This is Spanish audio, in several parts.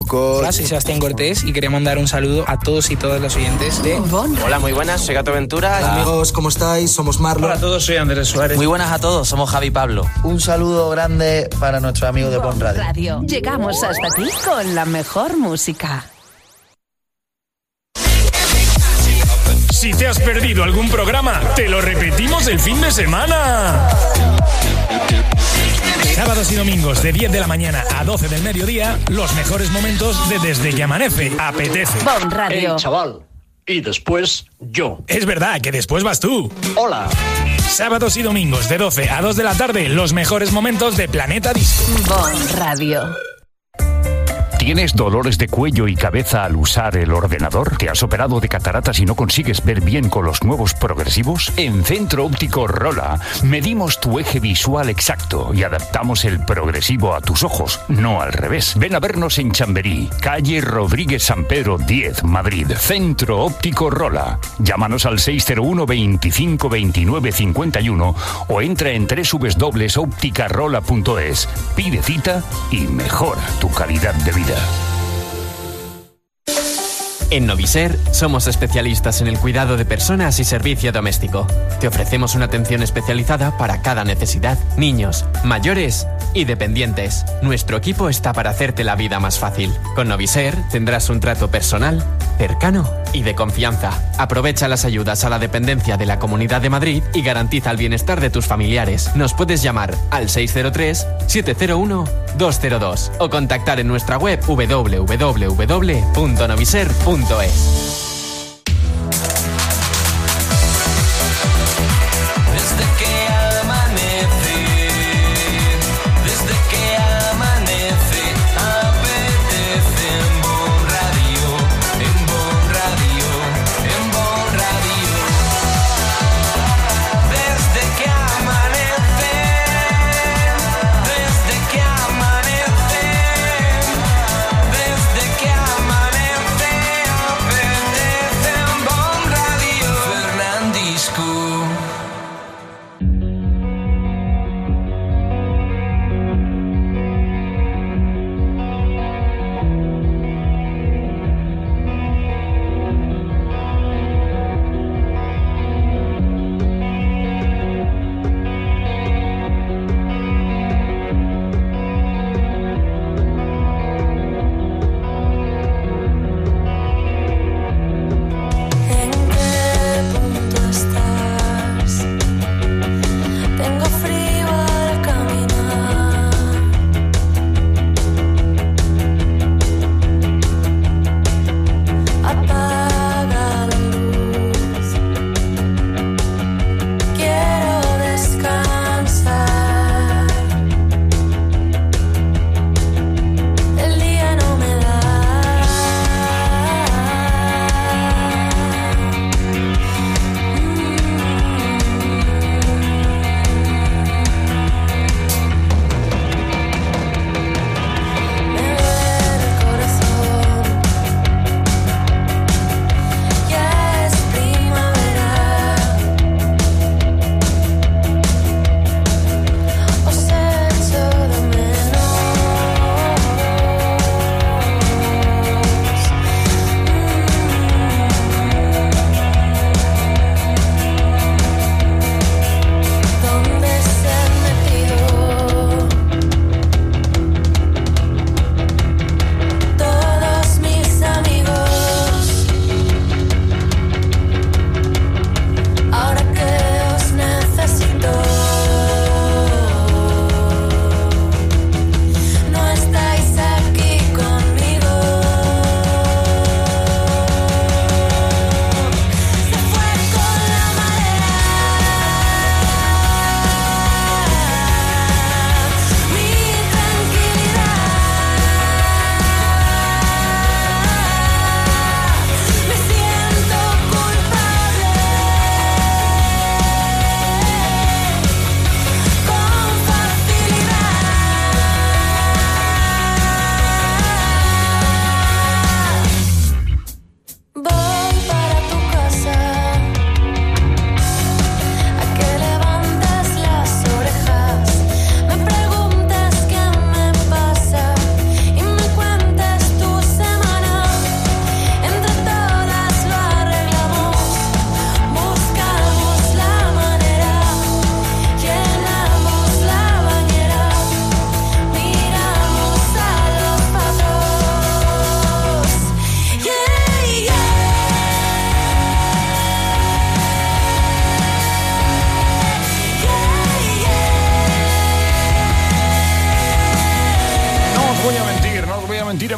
Hola, soy Sebastián Cortés y quería mandar un saludo a todos y todas los oyentes de Bon. Hola, muy buenas, soy Gato Ventura. Hola amigos, ¿cómo estáis? Somos Marlon. Hola a todos, soy Andrés Suárez. Muy buenas a todos, somos Javi Pablo. Un saludo grande para nuestros amigos de Bon Radio. Llegamos hasta ti con la mejor música. Si te has perdido algún programa, te lo repetimos el fin de semana. Sábados y domingos de 10 de la mañana a 12 del mediodía, los mejores momentos de Desde que Amanece. Apetece. Bon Radio. Hey, chaval. Y después yo. Es verdad que después vas tú. Hola. Sábados y domingos de 12 a 2 de la tarde, los mejores momentos de Planeta Disco. Bon Radio. ¿Tienes dolores de cuello y cabeza al usar el ordenador? ¿Te has operado de cataratas y no consigues ver bien con los nuevos progresivos? En Centro Óptico Rola medimos tu eje visual exacto y adaptamos el progresivo a tus ojos, no al revés. Ven a vernos en Chamberí, calle Rodríguez San Pedro 10, Madrid. Centro Óptico Rola. Llámanos al 601 25 29 51 o entra en www.opticarola.es. Pide cita y mejora tu calidad de vida. En Noviser somos especialistas en el cuidado de personas y servicio doméstico. Te ofrecemos una atención especializada para cada necesidad, niños, mayores y dependientes. Nuestro equipo está para hacerte la vida más fácil. Con Noviser tendrás un trato personal, cercano y de confianza. Aprovecha las ayudas a la dependencia de la Comunidad de Madrid y garantiza el bienestar de tus familiares. Nos puedes llamar al 603-701-202 o contactar en nuestra web www.noviser.es.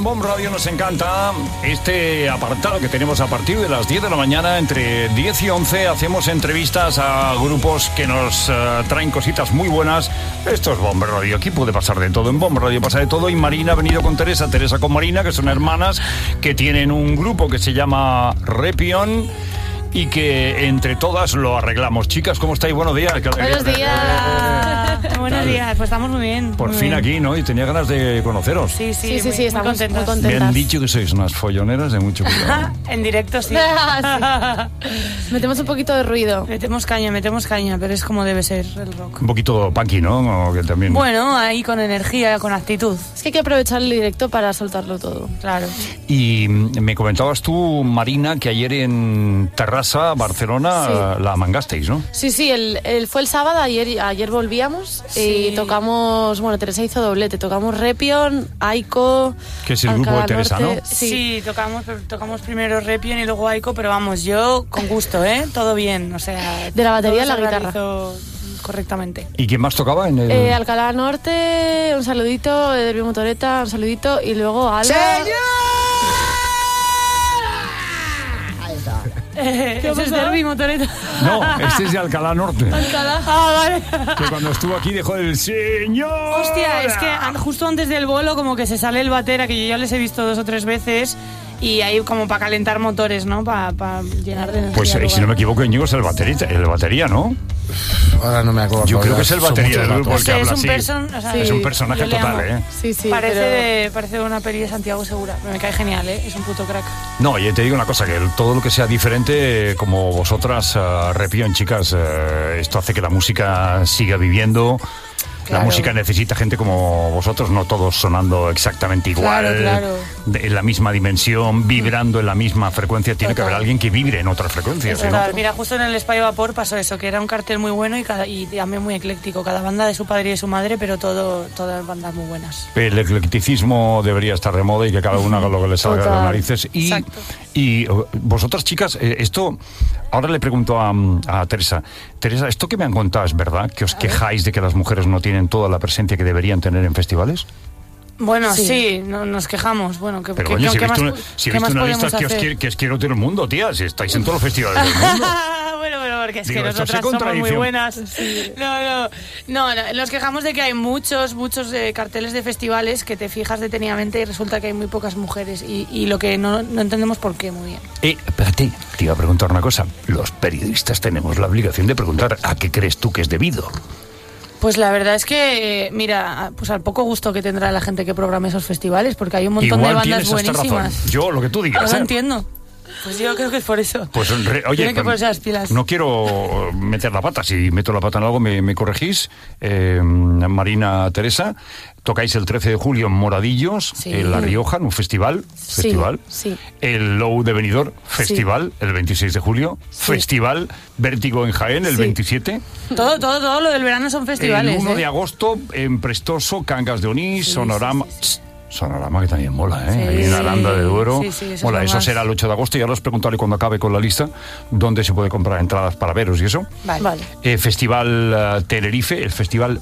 Bomb Radio nos encanta este apartado que tenemos a partir de las 10 de la mañana. Entre 10 y 11 hacemos entrevistas a grupos que nos traen cositas muy buenas. Esto es Bomb Radio, aquí puede pasar de todo. En Bomb Radio pasa de todo y Marina ha venido con Teresa con Marina, que son hermanas, que tienen un grupo que se llama Repion y que entre todas lo arreglamos. Chicas, ¿cómo estáis? Buenos días. Buenos días. Buenos días, pues estamos muy bien. Por fin aquí, ¿no? Y tenía ganas de conoceros. Sí, estamos muy contentas. Me han dicho que sois unas folloneras de mucho cuidado. En directo, sí. Metemos un poquito de ruido. Metemos caña, pero es como debe ser el rock. Un poquito punky, ¿no? Que también... Bueno, ahí con energía, con actitud. Es que hay que aprovechar el directo para soltarlo todo. Claro. Y me comentabas tú, Marina, que ayer en Terrassa, Barcelona, la mangasteis, ¿no? Sí, fue el sábado, ayer volvíamos y tocamos, bueno, Teresa hizo doblete, tocamos Repion, Aiko... Que es el grupo de Teresa, ¿no? Sí, tocamos primero Repion y luego Aiko, pero vamos, yo con gusto, Todo bien, o sea... De la batería a la guitarra. Correctamente. ¿Y quién más tocaba en el...? Alcalá Norte, un saludito, Derby Motoreta, un saludito, y luego Alba... ¿Ese es Derby Motoreta? No, este es de Alcalá Norte. Alcalá. Vale. Que cuando estuvo aquí dejó el señor. Hostia, es que justo antes del bolo como que se sale el batera, que yo ya les he visto 2 o 3 veces, y ahí como para calentar motores, ¿no? Para llenar de energía. Pues si no me equivoco, Íñigo es el batería, ¿no? Ahora no me acuerdo. Yo creo que es el batería del grupo el que habla así. Es un personaje total, ¿eh? Sí, parece una peli de Santiago Segura. Me cae genial, ¿eh? Es un puto crack. No, y te digo una cosa, que todo lo que sea diferente, como vosotras, Repion, chicas, esto hace que la música siga viviendo. Claro. La música necesita gente como vosotros, no todos sonando exactamente igual, claro. En la misma dimensión, vibrando en la misma frecuencia. Tiene que haber alguien que vibre en otras frecuencias. ¿No? Mira, justo en el Espacio Vapor pasó eso, que era un cartel muy bueno y también muy ecléctico. Cada banda de su padre y de su madre, pero todas bandas muy buenas. El eclecticismo debería estar de moda y que cada una haga lo que le salga de las narices. Y vosotras, chicas, esto... Ahora le pregunto a Teresa. Teresa, ¿esto que me han contado es verdad? ¿Que os quejáis de que las mujeres no tienen toda la presencia que deberían tener en festivales? Bueno, sí, nos quejamos. Bueno, pero coño, si he visto una lista que os quiero todo el mundo, tía, si estáis en todos los festivales del mundo. Bueno, porque es que nosotras somos muy buenas. Sí. No, nos quejamos de que hay muchos carteles de festivales que te fijas detenidamente y resulta que hay muy pocas mujeres y lo que no entendemos por qué, muy bien. Espérate, te iba a preguntar una cosa. Los periodistas tenemos la obligación de preguntar ¿a qué crees tú que es debido? Pues la verdad es que, mira, pues al poco gusto que tendrá la gente que programa esos festivales, porque hay un montón de bandas buenísimas. Razón. Yo, lo que tú digas. No entiendo. Pues yo creo que es por eso. Pues oye, tienen que ponerse las pilas. No quiero meter la pata. Si meto la pata en algo, me corregís. Marina, Teresa, tocáis el 13 de julio en Moradillos, en La Rioja, en un festival. Sí. El Low de Benidorm, festival, el 26 de julio. Festival Vértigo en Jaén, el 27. Todo lo del verano son festivales. El 1 de agosto en Prestoso, Cangas de Onís, Sonorama... Sonorama, que también mola, ahí en Aranda de Duero. Mola, eso será el 8 de agosto. Ya os preguntaré cuando acabe con la lista dónde se puede comprar entradas para veros y eso. Vale. Festival Tenerife, el festival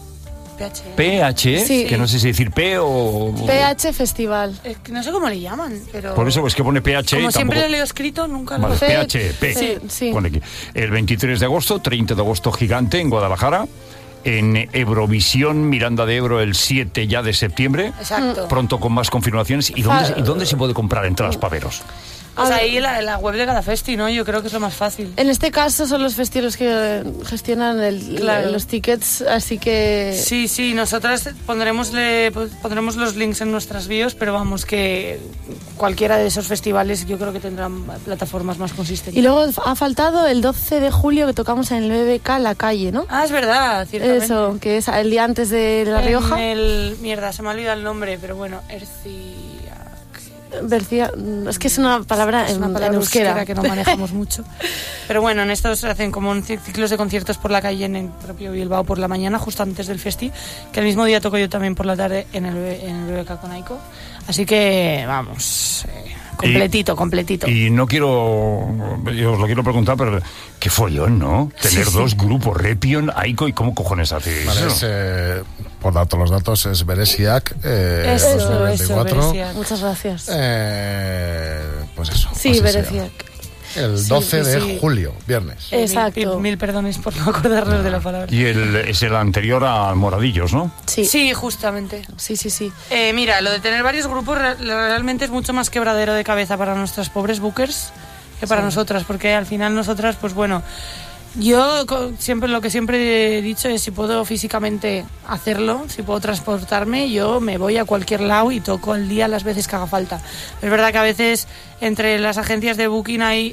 PH, que no sé si decir P o... PH Festival. Es que no sé cómo le llaman, pero... Por eso es que pone PH. Como siempre lo leo escrito, nunca lo... PH, P. Sí. Pone aquí. El 23 de agosto, 30 de agosto, Gigante, en Guadalajara. En Eurovisión, Miranda de Ebro, el 7 ya de septiembre. Exacto. Pronto con más confirmaciones. ¿Y dónde se puede comprar entradas para veros? Pues ahí la web de cada festi, ¿no? Yo creo que es lo más fácil. En este caso son los festivales que gestionan los tickets, así que... Sí, nosotras pondremos los links en nuestras bios, pero vamos, que cualquiera de esos festivales yo creo que tendrán plataformas más consistentes. Y luego ha faltado el 12 de julio que tocamos en el BBK La Calle, ¿no? Ah, es verdad, ciertamente. Eso, que es el día antes de La Rioja. Mierda, se me ha olvidado el nombre, pero bueno, es que es una palabra en euskera que no manejamos mucho. Pero bueno, en estos se hacen como ciclos de conciertos por la calle en el propio Bilbao por la mañana, justo antes del festi, que el mismo día toco yo también por la tarde en el BBK con Aiko. Así que vamos, completito. Y no quiero, yo os lo quiero preguntar, pero qué follón, ¿no? Tener dos grupos, Repion, Aiko, ¿y cómo cojones haces eso? Por datos, los datos es Beresiak, eso, 2024. Beresiak. Muchas gracias. Pues eso. Sí, Beresiak. El 12 de julio, viernes. Exacto. Mil perdones por no acordarnos de la palabra. Y es el anterior a Moradillos, ¿no? Sí, justamente. Sí. Mira, lo de tener varios grupos realmente es mucho más quebradero de cabeza para nuestras pobres bookers que para nosotras, porque al final nosotras, pues bueno, yo lo que siempre he dicho es si puedo físicamente hacerlo, si puedo transportarme, yo me voy a cualquier lado y toco al día las veces que haga falta. Es verdad que a veces entre las agencias de booking hay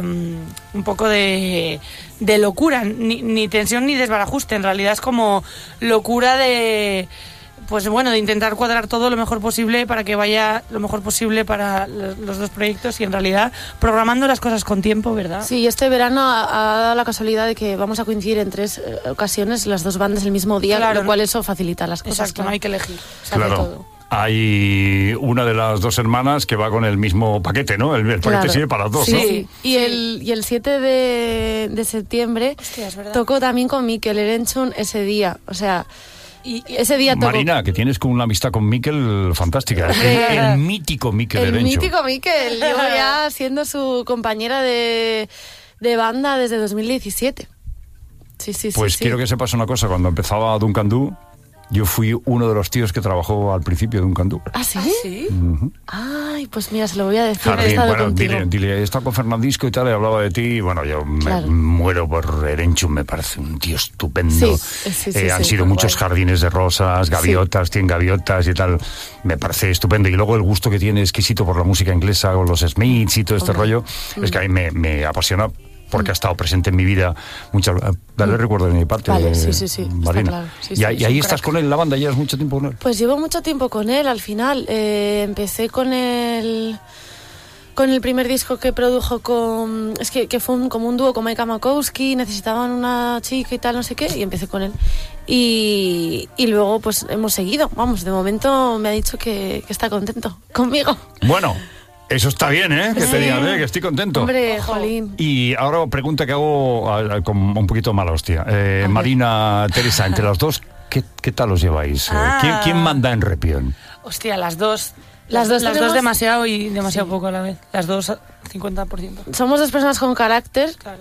un poco de locura, ni tensión ni desbarajuste, en realidad es como locura de... Pues bueno, de intentar cuadrar todo lo mejor posible para que vaya lo mejor posible para los dos proyectos y en realidad programando las cosas con tiempo, ¿verdad? Sí, este verano ha dado la casualidad de que vamos a coincidir en 3 ocasiones las dos bandas el mismo día, claro, lo cual eso facilita las cosas. Exacto, claro. No hay que elegir, claro. Todo. Hay una de las dos hermanas que va con el mismo paquete, ¿no? El paquete sirve para las dos, sí, ¿no? Sí, y el 7 de septiembre tocó también con Mikel Erenchun ese día, o sea... Y ese día tocó... Marina, que tienes con una amistad con Mikel fantástica. El mítico Mikel Erenchun. El mítico Mikel. Llevo ya siendo su compañera de banda desde 2017. Sí. Pues quiero que sepas una cosa. Cuando empezaba Duncan Du, yo fui uno de los tíos que trabajó al principio de Duncan Du. ¿Ah, sí? ¿Sí? Uh-huh. Ay, pues mira, se lo voy a decir. Jardín, he estado bueno, contigo. dile, he estado con Fernandisco y tal, y hablaba de ti, y bueno, yo me muero por Erenchun, me parece un tío estupendo. Sí, han sido muchos jardines de rosas, gaviotas, 100 gaviotas y tal, me parece estupendo. Y luego el gusto que tiene exquisito por la música inglesa, con los Smiths y todo este rollo, es que a mí me apasiona. Porque ha estado presente en mi vida muchas... Dale recuerdo de mi parte, vale, sí, Marina. Claro. Y ahí estás con él en la banda, ¿llevas mucho tiempo con él? Pues llevo mucho tiempo con él, al final. Empecé con el primer disco que produjo con... Es que fue como un dúo con Maika Makowski, necesitaban una chica y tal, no sé qué, y empecé con él. Y luego pues hemos seguido, vamos, de momento me ha dicho que está contento conmigo. Bueno... Eso está bien, ¿eh? Que te digan, que estoy contento. Hombre, jolín. Y ahora pregunta que hago con un poquito mala hostia. Marina, Teresa, entre las dos, ¿qué tal os lleváis? ¿Quién manda en Repion? Hostia, las dos. Las dos demasiado y demasiado poco a la vez. Las dos 50%. Somos dos personas con carácter. Claro.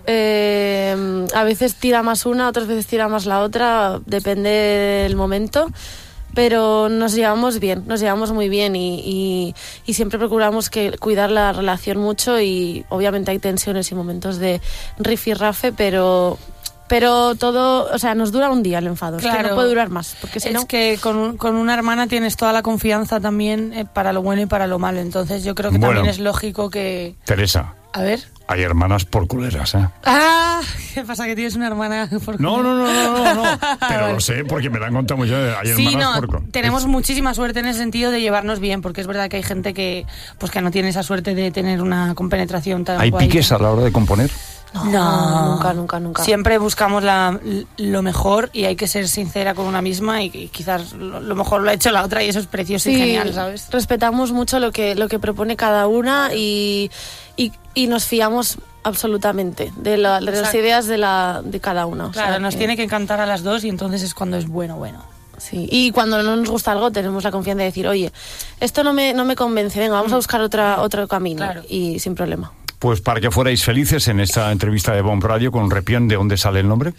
A veces tira más una, otras veces tira más la otra. Depende del momento. Pero nos llevamos bien, nos llevamos muy bien y siempre procuramos cuidar la relación mucho y obviamente hay tensiones y momentos de rifirrafe, pero todo, o sea, nos dura un día el enfado, claro. Es que no puede durar más, porque si no... Es que con una hermana tienes toda la confianza también para lo bueno y para lo malo, entonces yo creo que también es lógico que... Teresa. A ver... Hay hermanas por culeras, ¿eh? ¿Qué pasa? ¿Que tienes una hermana por culera? No. Pero lo sé porque me la han contado mucho. Hay hermanas por culeras. Tenemos muchísima suerte en el sentido de llevarnos bien, porque es verdad que hay gente que no tiene esa suerte de tener una compenetración tan ¿Hay guay. piques a la hora de componer? No, nunca. Siempre buscamos lo mejor y hay que ser sincera con una misma y quizás lo mejor lo ha hecho la otra y eso es precioso y genial, ¿sabes? Respetamos mucho lo que propone cada una y nos fiamos absolutamente de las ideas de cada uno. Claro, nos tiene que encantar a las dos y entonces es cuando es bueno. Sí, y cuando no nos gusta algo tenemos la confianza de decir, oye, esto no me convence, venga, vamos a buscar otro camino. Claro. Y sin problema. Pues para que fuerais felices en esta entrevista de Bomb Radio con Repion, ¿de dónde sale el nombre?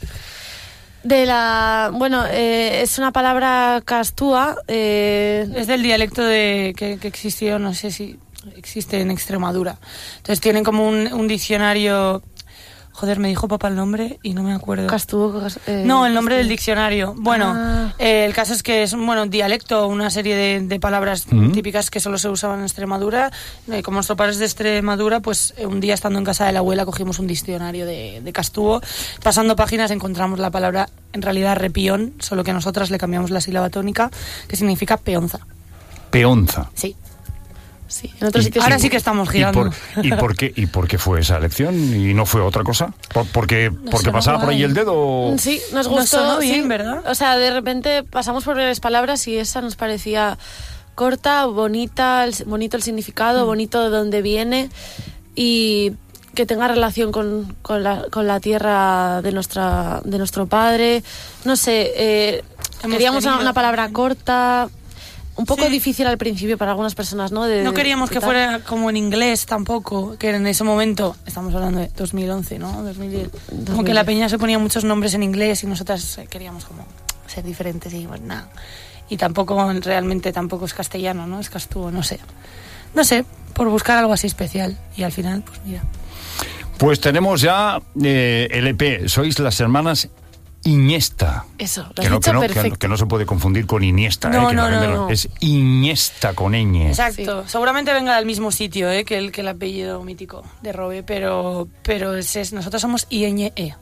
Es una palabra castúa. Es del dialecto que existió, no sé si existe en Extremadura. Entonces tienen como un diccionario... Joder, me dijo papá el nombre y no me acuerdo. No, el nombre del diccionario. Bueno, el caso es que es un dialecto, una serie de palabras típicas que solo se usaban en Extremadura. Como nuestro padre es de Extremadura, pues un día estando en casa de la abuela cogimos un diccionario de Castúo. Pasando páginas encontramos la palabra, en realidad, repión, solo que nosotras le cambiamos la sílaba tónica, que significa peonza. Peonza. Sí. Sí, en otros sitios ahora sí que estamos girando. ¿Y por qué fue esa elección y no fue otra cosa? ¿Porque pasaba por ahí el dedo? Sí, nos gustó. Sonó bien, ¿verdad? O sea, de repente pasamos por varias palabras y esa nos parecía corta, bonita, bonito el significado, bonito de dónde viene y que tenga relación con la tierra de nuestro padre. No sé, queríamos una palabra corta, un poco difícil al principio para algunas personas, ¿no? No queríamos que fuera como en inglés tampoco, que en ese momento, estamos hablando de 2011, ¿no? 2010. Como que la peña se ponía muchos nombres en inglés y nosotras queríamos como ser diferentes y bueno, nada. Y realmente tampoco es castellano, ¿no? Es castúo, no sé. No sé, por buscar algo así especial. Y al final, pues mira. Pues tenemos ya el EP. Sois las hermanas Iniesta. Eso, lo has dicho perfecto. Que no se puede confundir con Iniesta. No. Es Iniesta con ñ. Exacto. Sí. Seguramente venga del mismo sitio que el apellido mítico de Robe, pero nosotros somos INE.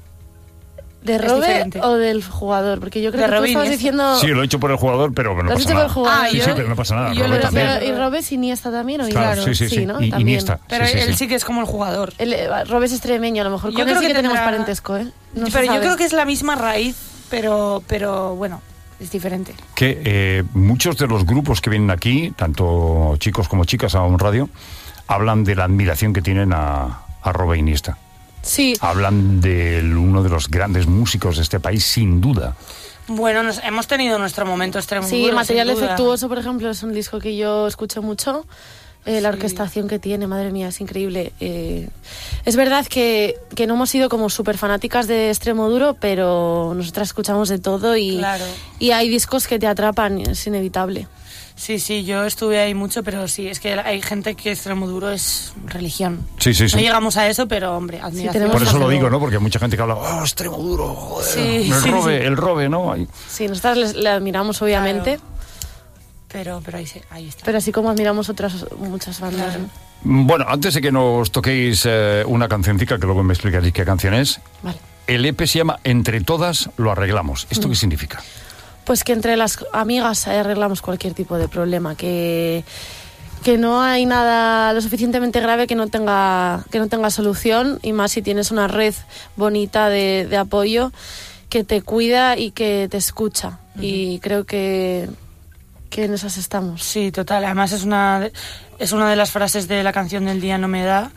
¿De Robe o del jugador? Porque yo creo que tú estabas diciendo... Sí, lo he hecho por el jugador, pero no pasa nada. Sí, pero no pasa nada. ¿Y Robe es Iniesta también? Claro, sí, ¿no? Iniesta. Pero él sí que es como el jugador. Robe es extremeño, a lo mejor. Con él sí que tenemos parentesco, ¿eh? Pero yo creo que es la misma raíz, pero bueno, es diferente. Que muchos de los grupos que vienen aquí, tanto chicos como chicas a un radio, hablan de la admiración que tienen a Robe Iniesta. Sí. Hablan de uno de los grandes músicos de este país, sin duda. Bueno, hemos tenido nuestro momento extremo. Sí, Material Defectuoso, por ejemplo, es un disco que yo escucho mucho. La orquestación que tiene, madre mía, es increíble. Es verdad que no hemos sido como súper fanáticas de Extremoduro, pero nosotras escuchamos de todo y hay discos que te atrapan, es inevitable. Sí, yo estuve ahí mucho, pero sí, es que hay gente que Extremoduro es religión. Sí. No llegamos a eso, pero hombre, admiración. Por eso lo digo, ¿no? Porque hay mucha gente que habla, Extremoduro, joder, el Robe, ¿no? Sí, nosotras le admiramos, obviamente. Claro. Pero ahí está. Pero así como admiramos muchas bandas. Claro. Bueno, antes de que nos toquéis una cancioncita, que luego me explicaréis qué canción es, vale. El EP se llama Entre Todas lo arreglamos. ¿Esto qué significa? Pues que entre las amigas arreglamos cualquier tipo de problema, que no hay nada lo suficientemente grave que no tenga solución, y más si tienes una red bonita de apoyo que te cuida y que te escucha. Y creo que en esas estamos. Sí, total. Además es una de las frases de la canción del día No me da.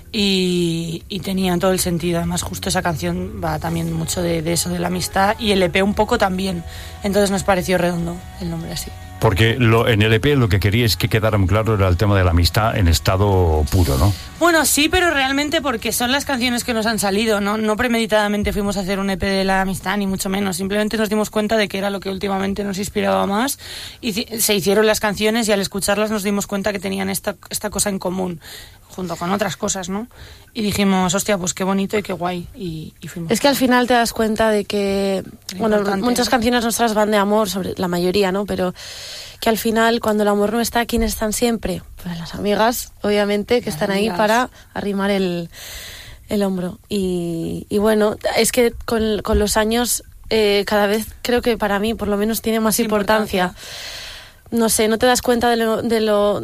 Y tenía todo el sentido. Además justo esa canción va también mucho de eso, de la amistad, y el EP un poco también, entonces nos pareció redondo el nombre así. Porque en el EP lo que queríais que quedara muy claro era el tema de la amistad en estado puro, ¿no? Bueno, sí, pero realmente porque son las canciones que nos han salido, no premeditadamente fuimos a hacer un EP de la amistad, ni mucho menos. Simplemente nos dimos cuenta de que era lo que últimamente nos inspiraba más, y se hicieron las canciones, y al escucharlas nos dimos cuenta que tenían esta cosa en común, junto con otras cosas, ¿no? Y dijimos, hostia, pues qué bonito y qué guay, y fuimos. Es que al final te das cuenta de que, bueno, muchas canciones nuestras van de amor, sobre la mayoría, ¿no? Pero que al final, cuando el amor no está, ¿quiénes están siempre? Pues las amigas, obviamente, que están ahí para arrimar el hombro. Y bueno, es que con los años, cada vez creo que para mí, por lo menos, tiene más importancia. No sé, no te das cuenta de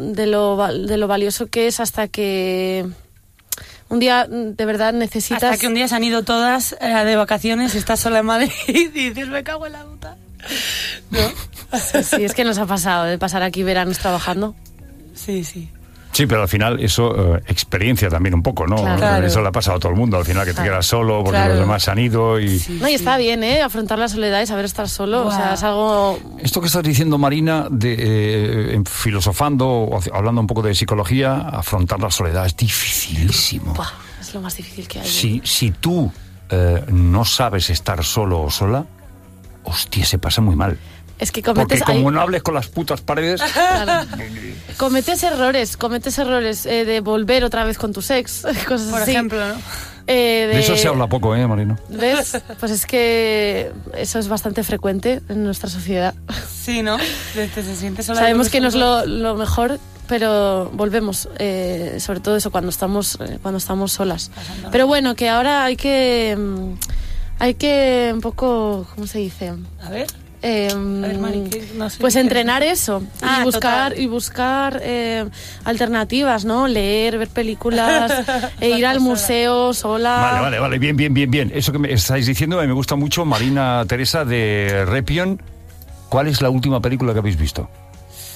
lo valioso que es hasta que un día de verdad necesitas... Hasta que un día se han ido todas de vacaciones y estás sola en Madrid y dices, me cago en la puta. ¿No? Sí, es que nos ha pasado de pasar aquí veranos trabajando. Sí. Sí, pero al final eso experiencia también un poco, ¿no? Claro. Eso le ha pasado a todo el mundo, al final, que te quedas solo porque los demás se han ido y... No, y está bien, afrontar la soledad y saber estar solo, o sea, es algo... Esto que estás diciendo, Marina, filosofando o hablando un poco de psicología, afrontar la soledad es dificilísimo. Es lo más difícil que hay. Si tú no sabes estar solo o sola, hostia, se pasa muy mal. Es que cometes... Porque como no hables con las putas paredes... Claro. Cometes errores de volver otra vez con tu ex, cosas por así. Ejemplo, ¿no? De eso se habla poco, Marino. ¿Ves? Pues es que eso es bastante frecuente en nuestra sociedad. Sí, ¿no? Se siente sola. Sabemos que no es lo mejor, pero volvemos, sobre todo eso cuando estamos solas. Pasando. Pero bueno, que ahora hay que un poco, ¿cómo se dice? A ver, Mari, no sé, pues entrenar eso y buscar alternativas, ¿no? Leer, ver películas, ir al museo sola. Vale, bien. Eso que me estáis diciendo me gusta mucho. Marina Teresa de Repion, ¿cuál es la última película que habéis visto?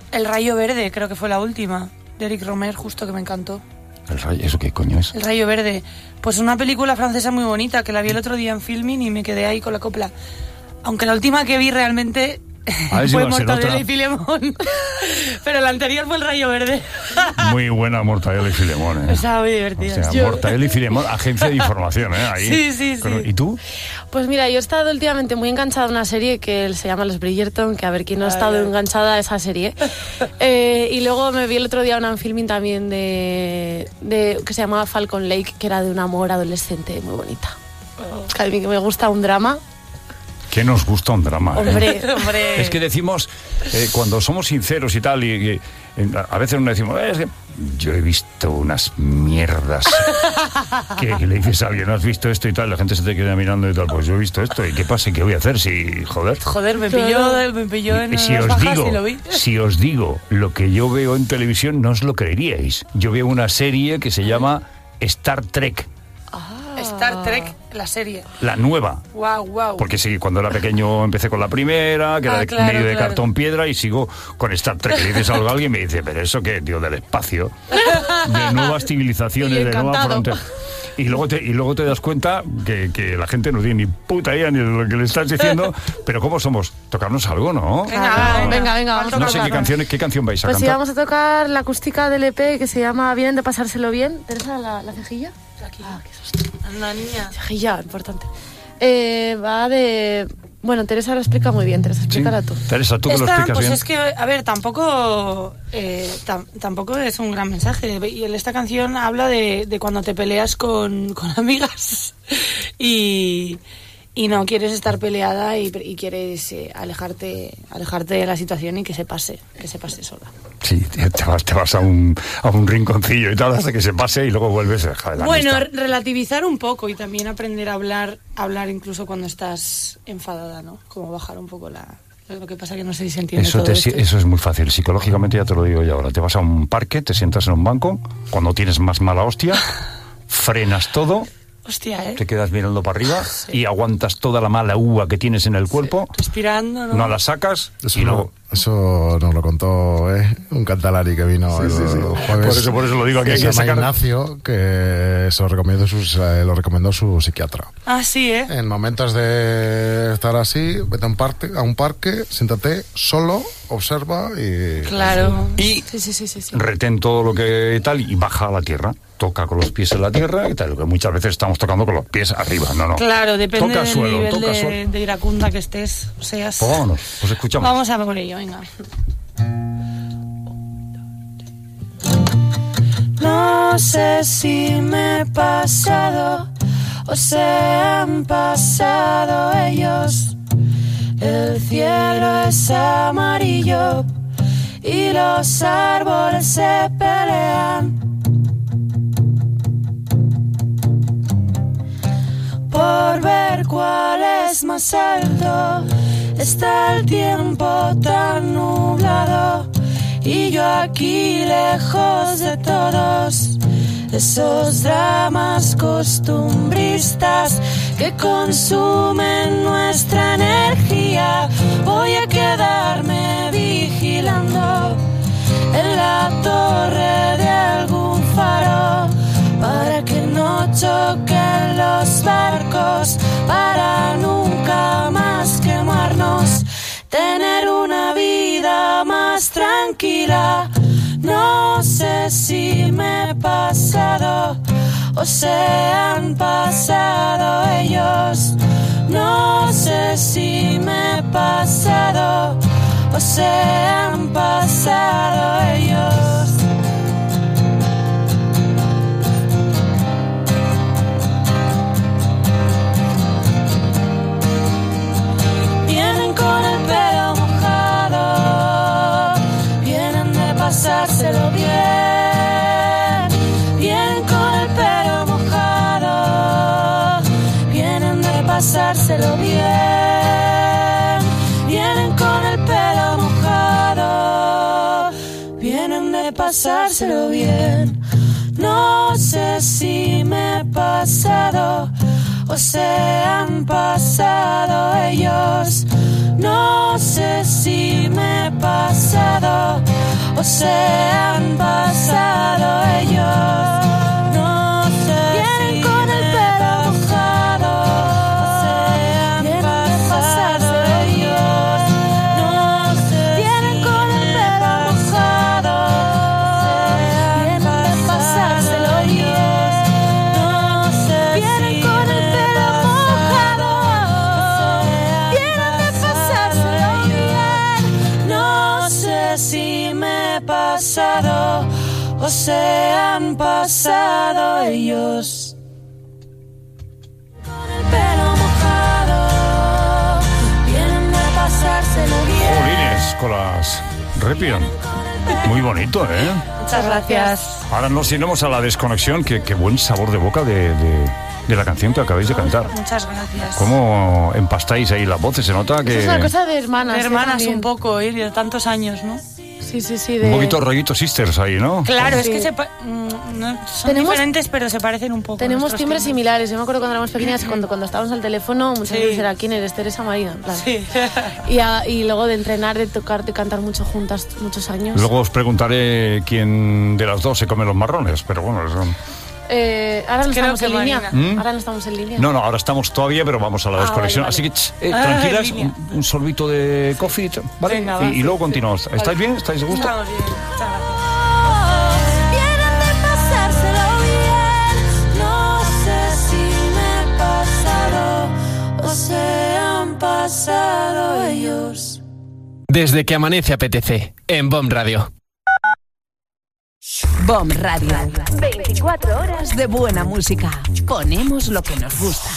El Rayo Verde, creo que fue la última, de Eric Romer, justo, que me encantó. ¿El Rayo? ¿Eso qué coño es? El Rayo Verde. Pues una película francesa muy bonita, que la vi el otro día en Filmin y me quedé ahí con la copla. Aunque la última que vi realmente fue Mortadelo y Filemón. Pero la anterior fue El Rayo Verde. Muy buena Mortadelo y Filemón, ¿eh? Estaba muy divertida. O sea, Mortadelo y Filemón, agencia de información, ¿eh? Ahí. Sí. ¿Y tú? Pues mira, yo he estado últimamente muy enganchada a una serie que se llama Los Bridgerton, que a ver quién no ha estado enganchada a esa serie. Y luego me vi el otro día una en Filmin también de que se llamaba Falcon Lake, que era de un amor adolescente muy bonita. A mí que me gusta un drama. ¿Qué nos gusta un drama? Hombre. Es que decimos, cuando somos sinceros y tal, y a veces nos decimos, es que yo he visto unas mierdas que le dices a alguien, ¿has visto esto y tal? La gente se te queda mirando y tal, pues yo he visto esto, ¿y qué pasa? ¿Qué voy a hacer? Si, joder, me pilló en si las os bajas digo, y lo vi. Si os digo lo que yo veo en televisión, no os lo creeríais. Yo veo una serie que se llama Star Trek. Star Trek, la serie. La nueva. Wow. Porque sí, cuando era pequeño empecé con la primera, que era medio de cartón piedra, y sigo con Star Trek. Le dices algo a alguien y me dice, pero eso qué, tío, del espacio, de nuevas civilizaciones, de nuevas fronteras. Y luego te das cuenta que la gente no tiene ni puta idea ni de lo que le estás diciendo, pero ¿cómo somos? Tocarnos algo, ¿no? Venga, vamos a No sé qué canción vais a cantar. Pues sí, vamos a tocar la acústica del EP que se llama Vienen de pasárselo bien. ¿Teresa, la cejilla? Aquí. Qué susto. Una niña. Cejilla, importante. Va de... Bueno, Teresa lo explica muy bien. Teresa, explícala tú. Teresa, tú que lo explicas pues bien. Es que, a ver, tampoco es un gran mensaje. Y esta canción habla de cuando te peleas con amigas y no quieres estar peleada y quieres alejarte de la situación y que se pase sola. Sí, te vas a un rinconcillo y tal hasta que se pase y luego vuelves a dejar de la amistad. Relativizar un poco y también aprender a hablar incluso cuando estás enfadada, ¿no? Como bajar un poco lo que pasa que no sé si se entiende todo esto. Eso es muy fácil. Psicológicamente ya te lo digo yo ahora. Te vas a un parque, te sientas en un banco, cuando tienes más mala hostia, frenas todo. Hostia, te quedas mirando para arriba y aguantas toda la mala uva que tienes en el cuerpo. Respirando, ¿no? No la sacas eso y luego... Eso nos lo contó un catalari que vino el jueves. Por eso lo digo aquí. Se llama Ignacio, que se lo recomendó su psiquiatra. Ah, sí, ¿eh? En momentos de estar así, vete a un parque, siéntate solo, observa y... Claro. Y retén todo lo que tal y baja a la tierra. Toca con los pies en la tierra y tal, que muchas veces estamos tocando con los pies arriba, no. Claro, depende toca del suelo, nivel de iracunda que estés, o seas. Pues vámonos, pues escuchamos. Vamos a por ello, venga. No sé si me he pasado o se han pasado ellos. El cielo es amarillo y los árboles se pelean por ver cuál es más alto. Está el tiempo tan nublado y yo aquí lejos de todos esos dramas costumbristas que consumen nuestra energía. Voy a quedarme vigilando en la torre de algún faro para que no choquen los barcos, para nunca más quemarnos, tener una vida más tranquila. No sé si me he pasado o se han pasado ellos. No sé si me he pasado o se han pasado ellos. Con el pelo mojado, vienen de pasárselo bien. Vienen con el pelo mojado, vienen de pasárselo bien. Vienen con el pelo mojado, vienen de pasárselo bien. No sé si me he pasado o se han pasado ellos. No sé si me he pasado o se han pasado ellos. No sé vienen si con el pelo mojado o se han pasado ellos. No sé vienen si con el pelo mojado vienen de pasárselo ellos. No sé vienen si con el pelo mojado vienen de pasárselo bien. No sé si me he pasado o se han pasado ellos. Con el pelo mojado vienen de pasárselo bien. Jolines, con las Repian. Muy bonito, ¿eh? Muchas gracias. Ahora nos iremos a la desconexión. Qué buen sabor de boca de la canción que acabáis de cantar. Muchas gracias. ¿Cómo empastáis ahí las voces? Se nota que... Es una cosa de hermanas. De hermanas también. un poco, y de tantos años, ¿no? Sí. Un poquito rollito sisters ahí, ¿no? Claro, Sí. es que son diferentes, pero se parecen un poco. Tenemos timbres similares. Yo me acuerdo cuando éramos pequeñas, cuando estábamos al teléfono, muchas Sí. veces era ¿quién eres? Teresa Marina, en plan. Sí. Y luego de entrenar, de tocar, de cantar mucho juntas muchos años. Luego os preguntaré quién de las dos se come los marrones, pero bueno, eso... Ahora no Creo estamos que en línea. Marina. Ahora no estamos en línea. No, ahora estamos todavía, pero vamos a la desconexión. vale. Así que tranquilas, en línea. un sorbito de coffee, ¿vale? Venga, va, y luego continuamos. ¿Estáis bien? ¿Estáis de gusto? Estamos bien. Muchas gracias. Vienen de pasárselo bien. No sé si me he pasado o se han pasado ellos. Desde que amanece apetece, en BOM Radio. BOM Radio. 24 horas de buena música. Ponemos lo que nos gusta.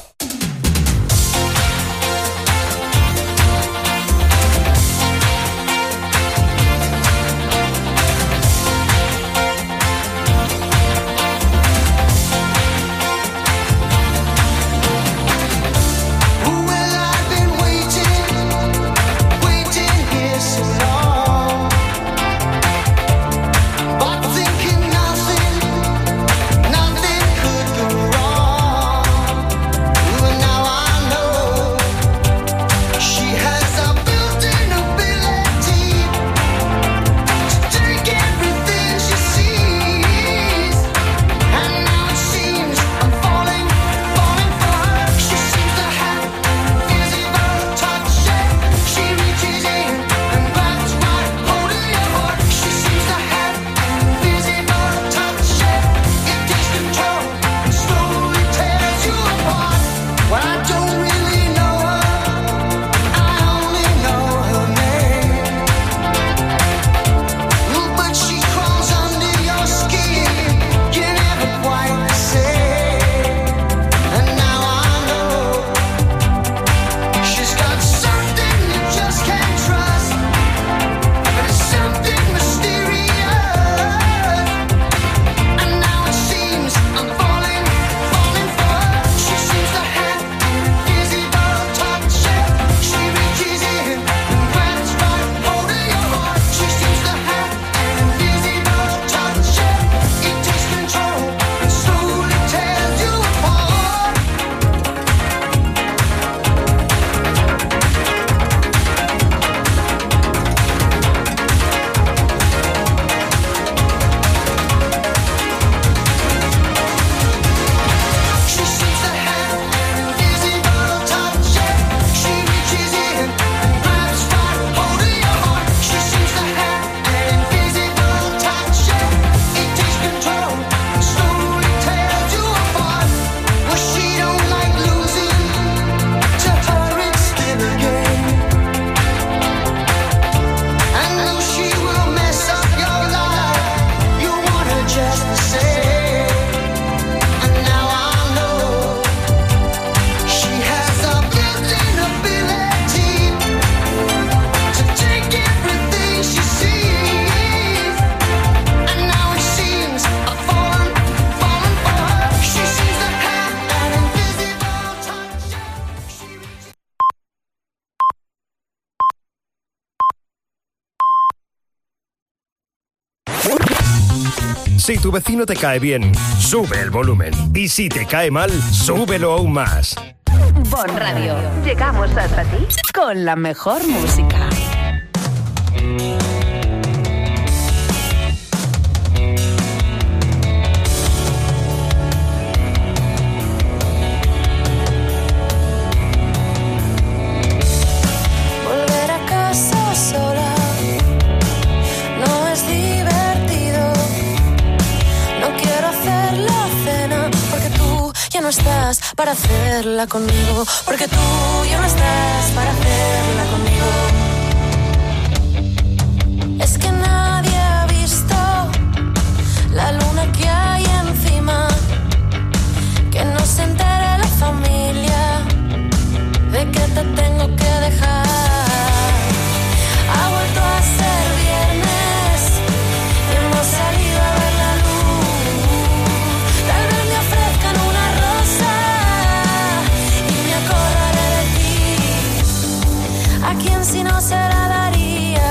Si tu vecino te cae bien, sube el volumen. Y si te cae mal, súbelo aún más. Bon Radio. Llegamos hasta ti con la mejor música. Volver a casa sola no es divertido. No quiero hacer la cena porque tú ya no estás para hacerla conmigo. Porque tú ya no estás para hacerla conmigo. Es que nadie ha visto la luna que hay encima. Que no se entere la familia de que te tengo que dejar. Ha vuelto a ser viernes y hemos salido a ver la luz. Tal vez me ofrezcan una rosa y me acordaré de ti. ¿A quién si no se la daría?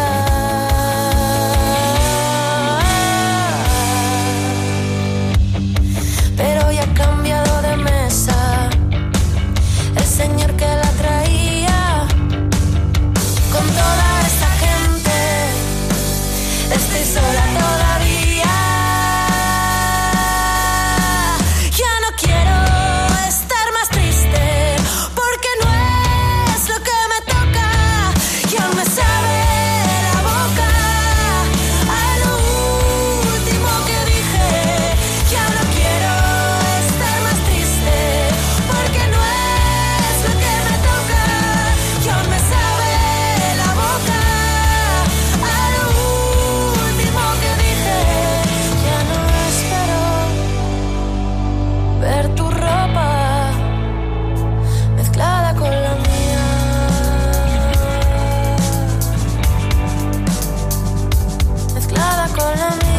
Pero ya ha cambiado de mesa el señor que la traía. Con toda esta gente estoy sola todavía. Ya no quiero estar más triste porque no es lo que me toca. Ya me sabe la boca a lo último que dije. Ya no quiero estar más triste porque no es lo que me toca. Ya me sabe la boca a lo último que dije. Ya no espero ver tu ropa mezclada con la mía. Mezclada con la mía.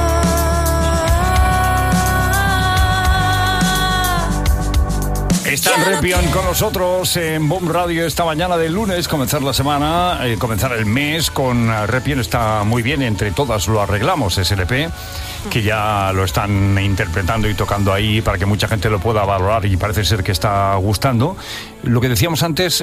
Está Repion con nosotros en Bon Radio esta mañana del lunes, comenzar la semana, comenzar el mes con Repion. Está muy bien, entre todas lo arreglamos, SLP, que ya lo están interpretando y tocando ahí para que mucha gente lo pueda valorar y parece ser que está gustando. Lo que decíamos antes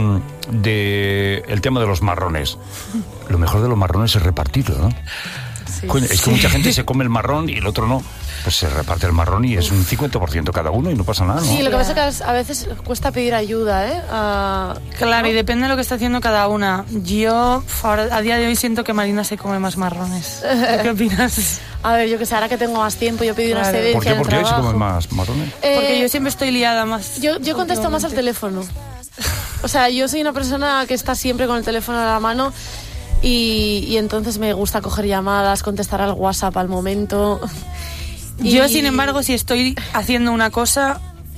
de el tema de los marrones. Lo mejor de los marrones es repartirlo, ¿no? Sí. Coño, es que mucha gente se come el marrón y el otro no. Pues se reparte el marrón y es un 50% cada uno y no pasa nada, ¿no? Sí, lo que pasa es que a veces cuesta pedir ayuda, ¿eh? Claro, ¿no? y depende de lo que está haciendo cada una. Yo ahora, a día de hoy siento que Marina se come más marrones. ¿Qué opinas? A ver, yo que sé, ahora que tengo más tiempo, yo pedí una excedencia. ¿Por qué? ¿Por qué hoy se comen más marrones? Porque yo siempre estoy liada más. Yo contesto más al teléfono. O sea, yo soy una persona que está siempre con el teléfono a la mano y entonces me gusta coger llamadas, contestar al WhatsApp al momento. Yo, sin embargo, si estoy haciendo una cosa,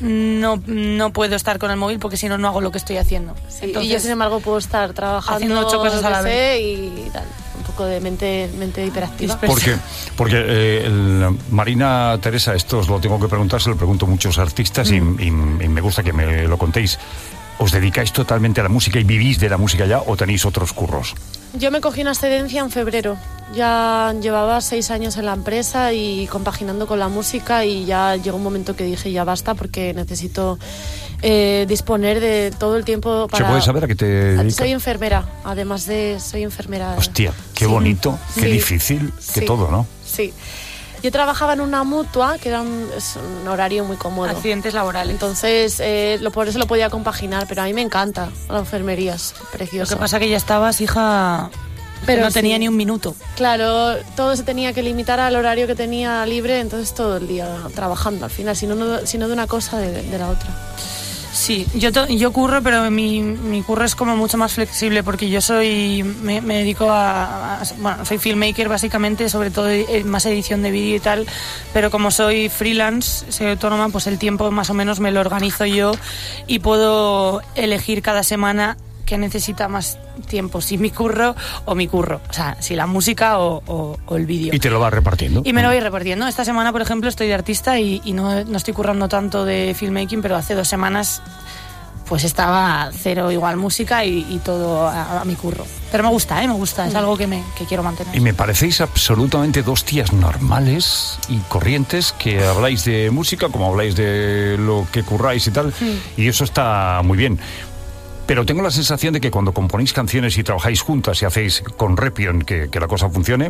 no puedo estar con el móvil porque si no, no hago lo que estoy haciendo. Sí, entonces, y yo, sin embargo, puedo estar trabajando haciendo 8 cosas a la vez y tal. Un poco de mente hiperactiva. Porque Marina, Teresa, esto os lo tengo que preguntar, se lo pregunto a muchos artistas y me gusta que me lo contéis. ¿Os dedicáis totalmente a la música y vivís de la música ya o tenéis otros curros? Yo me cogí una excedencia en febrero. Ya llevaba 6 años en la empresa y compaginando con la música y ya llegó un momento que dije ya basta porque necesito disponer de todo el tiempo para... ¿Se puede saber a qué te dedicas? Soy enfermera, además de... Soy enfermera. Hostia, qué bonito, qué difícil, que todo, ¿no? Sí. Yo trabajaba en una mutua, que era es un horario muy cómodo. Accidentes laborales. Entonces, por eso lo podía compaginar, pero a mí me encanta la enfermería, es preciosa. Lo que pasa que ya estabas, hija, pero no tenía ni un minuto. Claro, todo se tenía que limitar al horario que tenía libre, entonces todo el día trabajando al final, si no de una cosa, de la otra. Sí, yo curro, pero mi curro es como mucho más flexible porque yo me dedico bueno, soy filmmaker básicamente, sobre todo más edición de vídeo y tal, pero como soy freelance, soy autónoma, pues el tiempo más o menos me lo organizo yo y puedo elegir cada semana qué necesita más tiempo, si mi curro o mi curro, o sea, si la música o el vídeo. ¿Y te lo vas repartiendo? Y me lo voy repartiendo. Esta semana, por ejemplo, estoy de artista y no estoy currando tanto de filmmaking, pero hace 2 semanas pues estaba cero igual música y todo a mi curro. Pero me gusta, es algo que quiero mantener. Y me parecéis absolutamente dos tías normales y corrientes que habláis de música, como habláis de lo que curráis y tal, y eso está muy bien. Pero tengo la sensación de que cuando componéis canciones y trabajáis juntas y hacéis con Repion que la cosa funcione,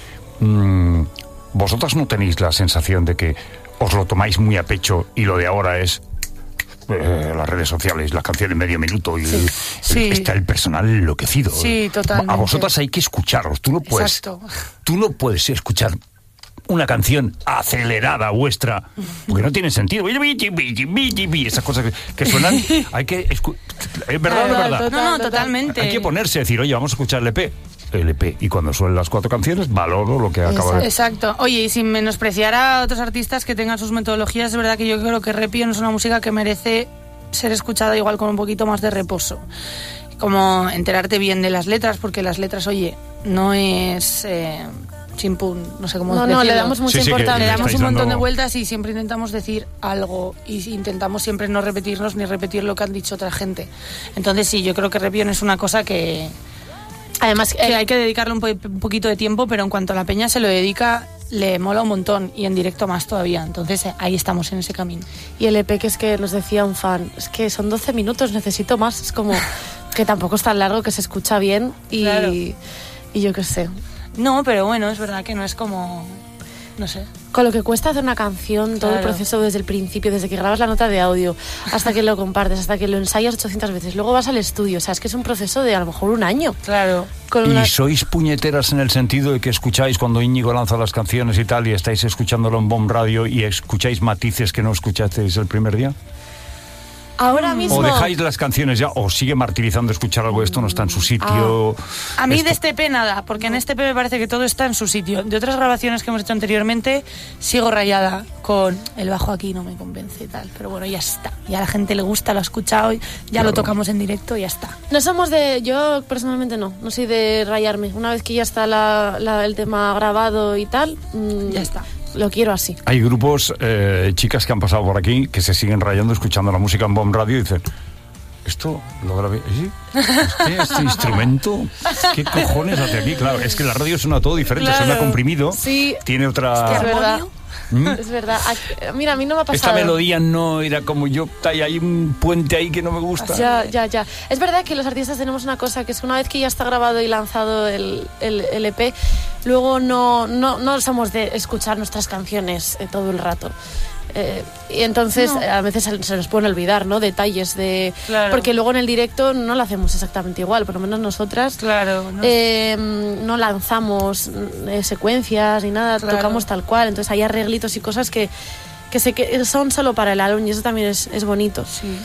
vosotras no tenéis la sensación de que os lo tomáis muy a pecho y lo de ahora es las redes sociales, las canciones medio minuto y está el personal enloquecido. Sí, totalmente. A vosotras hay que escucharos. Tú no puedes escuchar una canción acelerada vuestra, porque no tiene sentido. Esas cosas que suenan, hay que... ¿Es verdad o no es verdad? No, totalmente. Hay que ponerse a decir, oye, vamos a escuchar el EP. Y cuando suenen las 4 canciones, valoro lo que acaba de... Exacto. Oye, y sin menospreciar a otros artistas que tengan sus metodologías, es verdad que yo creo que Repion es una música que merece ser escuchada igual con un poquito más de reposo. Como enterarte bien de las letras, porque las letras, oye, no es... chimpún, no sé cómo decirlo. No, le damos mucha importancia. Le damos un montón de vueltas y siempre intentamos decir algo y intentamos siempre no repetirnos ni repetir lo que han dicho otra gente. Entonces sí, yo creo que Repion es una cosa que... Además, que hay que dedicarle un poquito de tiempo, pero en cuanto a la peña se lo dedica, le mola un montón y en directo más todavía. Entonces ahí estamos en ese camino. Y el EP, que es que nos decía un fan, es que son 12 minutos, necesito más. Es como que tampoco es tan largo, que se escucha bien y yo qué sé. No, pero bueno, es verdad que no es como... no sé. Con lo que cuesta hacer una canción, todo el proceso desde el principio, desde que grabas la nota de audio, hasta que lo compartes, hasta que lo ensayas 800 veces, luego vas al estudio, o sea, es que es un proceso de a lo mejor un año. Claro. ¿Y sois puñeteras en el sentido de que escucháis cuando Íñigo lanza las canciones y tal, y estáis escuchándolo en Bomb Radio y escucháis matices que no escuchasteis el primer día? Ahora mismo... ¿O dejáis las canciones ya? ¿O sigue martirizando escuchar algo? Esto no está en su sitio. A mí de este EP nada, porque en este EP me parece que todo está en su sitio. De otras grabaciones que hemos hecho anteriormente, sigo rayada con el bajo aquí, no me convence y tal. Pero bueno, ya está. Ya a la gente le gusta, lo ha escuchado, ya lo tocamos en directo y ya está. No somos de... Yo personalmente no soy de rayarme. Una vez que ya está el tema grabado y tal, ya está. Lo quiero así. Hay grupos, chicas que han pasado por aquí, que se siguen rayando escuchando la música en Bomb Radio y dicen, ¿esto lo grabé? ¿Sí? ¿Este instrumento? ¿Qué cojones hace aquí? Claro, es que la radio suena todo diferente, suena comprimido, tiene otra... Es verdad. Es verdad. Mira, a mí no me ha pasado. Esta melodía no era como yo, hay un puente ahí que no me gusta. Ya. Es verdad que los artistas tenemos una cosa, que es que una vez que ya está grabado y lanzado el EP, luego no somos de escuchar nuestras canciones todo el rato. Y entonces a veces se nos pueden olvidar, ¿no? Detalles de... Claro. Porque luego en el directo no lo hacemos exactamente igual, por lo menos nosotras. Claro. No lanzamos secuencias ni nada, tocamos tal cual. Entonces hay arreglitos y cosas que son solo para el álbum y eso también es bonito. Sí.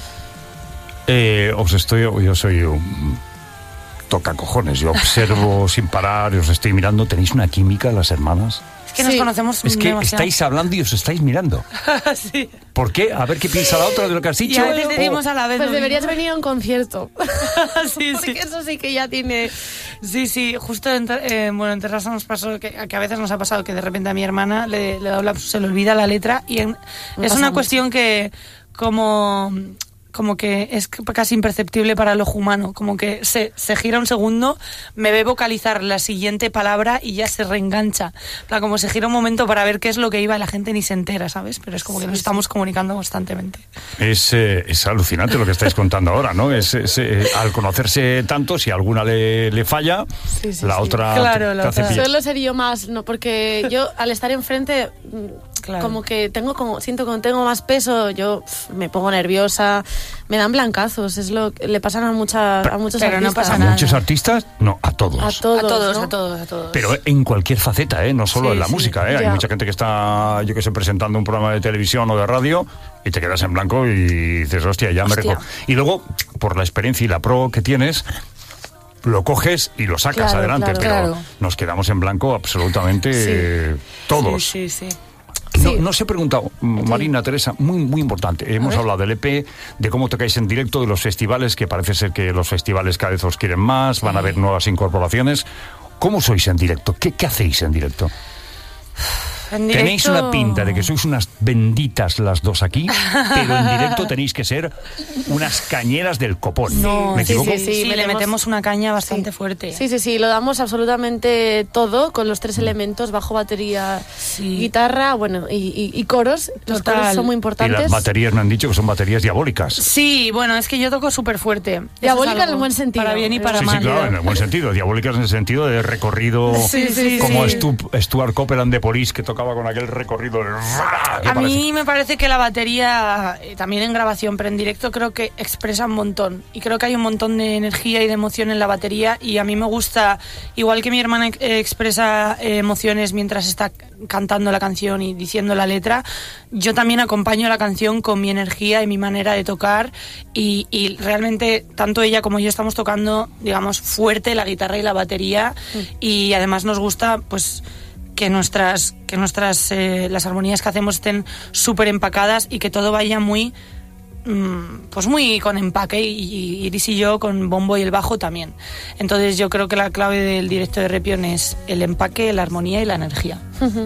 Yo soy un tocacojones, yo observo sin parar, os estoy mirando. ¿Tenéis una química las hermanas? Es que nos conocemos Es que demasiado. estáis hablando y os estáis mirando. Sí. ¿Por qué? A ver qué piensa la otra de lo que has dicho. Y a veces decimos a la vez. Pues deberías venir a un concierto. Sí. Porque eso sí que ya tiene... Sí, justo en Terrassa nos pasó que a veces nos ha pasado que de repente a mi hermana se le olvida la letra y es una cuestión que como que es casi imperceptible para el ojo humano, como que se gira un segundo, me ve vocalizar la siguiente palabra y ya se reengancha, como se gira un momento para ver qué es lo que iba y la gente ni se entera, ¿sabes? Pero es como que nos estamos comunicando constantemente. Es alucinante lo que estáis contando ahora, ¿no? Al conocerse tanto, si alguna le falla, la otra te hace pillar. Suelo ser yo más, ¿no? Porque yo al estar enfrente... Claro. Como que siento que tengo más peso, yo me pongo nerviosa, me dan blancazos, es lo que le pasan a muchos artistas. No pasa ¿A nada. muchos artistas? No, a todos. A todos. Pero en cualquier faceta, no solo en la música, Hay mucha gente que está, yo que sé, presentando un programa de televisión o de radio y te quedas en blanco y dices, hostia, ya me recuerdo. Y luego, por la experiencia y la pro que tienes, lo coges y lo sacas adelante, pero nos quedamos en blanco absolutamente todos. Sí. No os he preguntado, Marina, Teresa, muy importante. Hemos hablado del EP, de cómo tocáis en directo, de los festivales, que parece ser que los festivales cada vez os quieren más, van a haber nuevas incorporaciones. ¿Cómo sois en directo? ¿Qué hacéis en directo? Tenéis una pinta de que sois unas benditas las dos aquí, pero en directo tenéis que ser unas cañeras del copón. No, ¿Me equivoco? Sí, le metemos una caña bastante fuerte. Sí, lo damos absolutamente todo con los 3 elementos, bajo, batería, guitarra, bueno, y coros. Los coros son muy importantes. Y las baterías me han dicho que son baterías diabólicas. Sí, bueno, es que yo toco súper fuerte. Diabólicas en el buen sentido. Para bien y para mal. Sí, claro, en el buen sentido. Diabólicas en el sentido de recorrido, como Stuart Copeland de Police, que tocaba con aquel recorrido. A mí me parece que la batería, también en grabación, pero en directo creo que expresa un montón. Y creo que hay un montón de energía y de emoción en la batería. Y a mí me gusta, igual que mi hermana expresa emociones mientras está cantando la canción y diciendo la letra, yo también acompaño la canción con mi energía y mi manera de tocar. Y realmente, tanto ella como yo estamos tocando, digamos, fuerte la guitarra y la batería. Y además nos gusta, pues, que nuestras las armonías que hacemos estén súper empacadas y que todo vaya muy con empaque, y Iris y yo con bombo y el bajo también. Entonces yo creo que la clave del directo de Repion es el empaque, la armonía y la energía.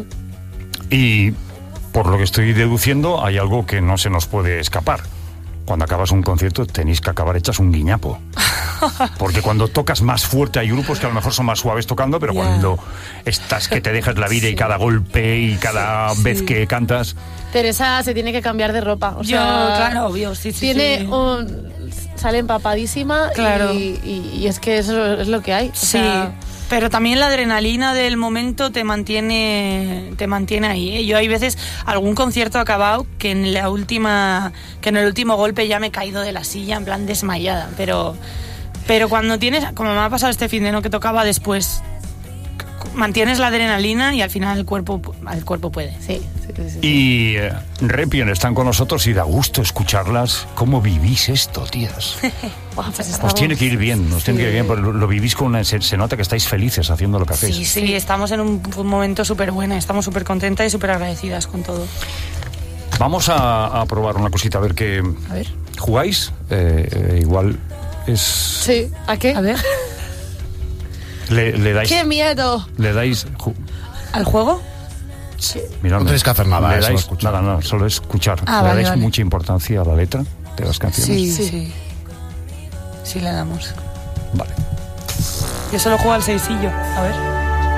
Y por lo que estoy deduciendo, hay algo que no se nos puede escapar. Cuando acabas un concierto tenéis que acabar hechas un guiñapo. Porque cuando tocas más fuerte hay grupos que a lo mejor son más suaves tocando, pero cuando estás que te dejas la vida y cada golpe y cada vez que cantas... Teresa se tiene que cambiar de ropa. O sea, claro, obvio, tiene sale empapadísima, claro. Y es que eso es lo que hay. O sea, pero también la adrenalina del momento te mantiene ahí, ¿eh? Yo hay veces, algún concierto acabado que en el último golpe ya me he caído de la silla en plan desmayada, pero cuando tienes, como me ha pasado este fin de no que tocaba después, mantienes la adrenalina y al final el cuerpo puede. Sí. Y Repion están con nosotros y da gusto escucharlas. ¿Cómo vivís esto, tías? Os tiene que ir bien, porque lo vivís con se nota que estáis felices haciendo lo que hacéis. Sí, estamos en un momento súper bueno, estamos súper contentas y súper agradecidas con todo. Vamos a probar una cosita, a ver qué... A ver. ¿Jugáis? Igual es... Sí, ¿a qué? A ver. Le dais... ¡Qué miedo! ¿Le dais... ¿Al juego? Sí. Mirad, no tenéis que hacer nada, solo escuchar. ¿Le vale, dais mucha importancia a la letra de las canciones? Sí le damos. Vale. Yo solo juego al seisillo. A ver.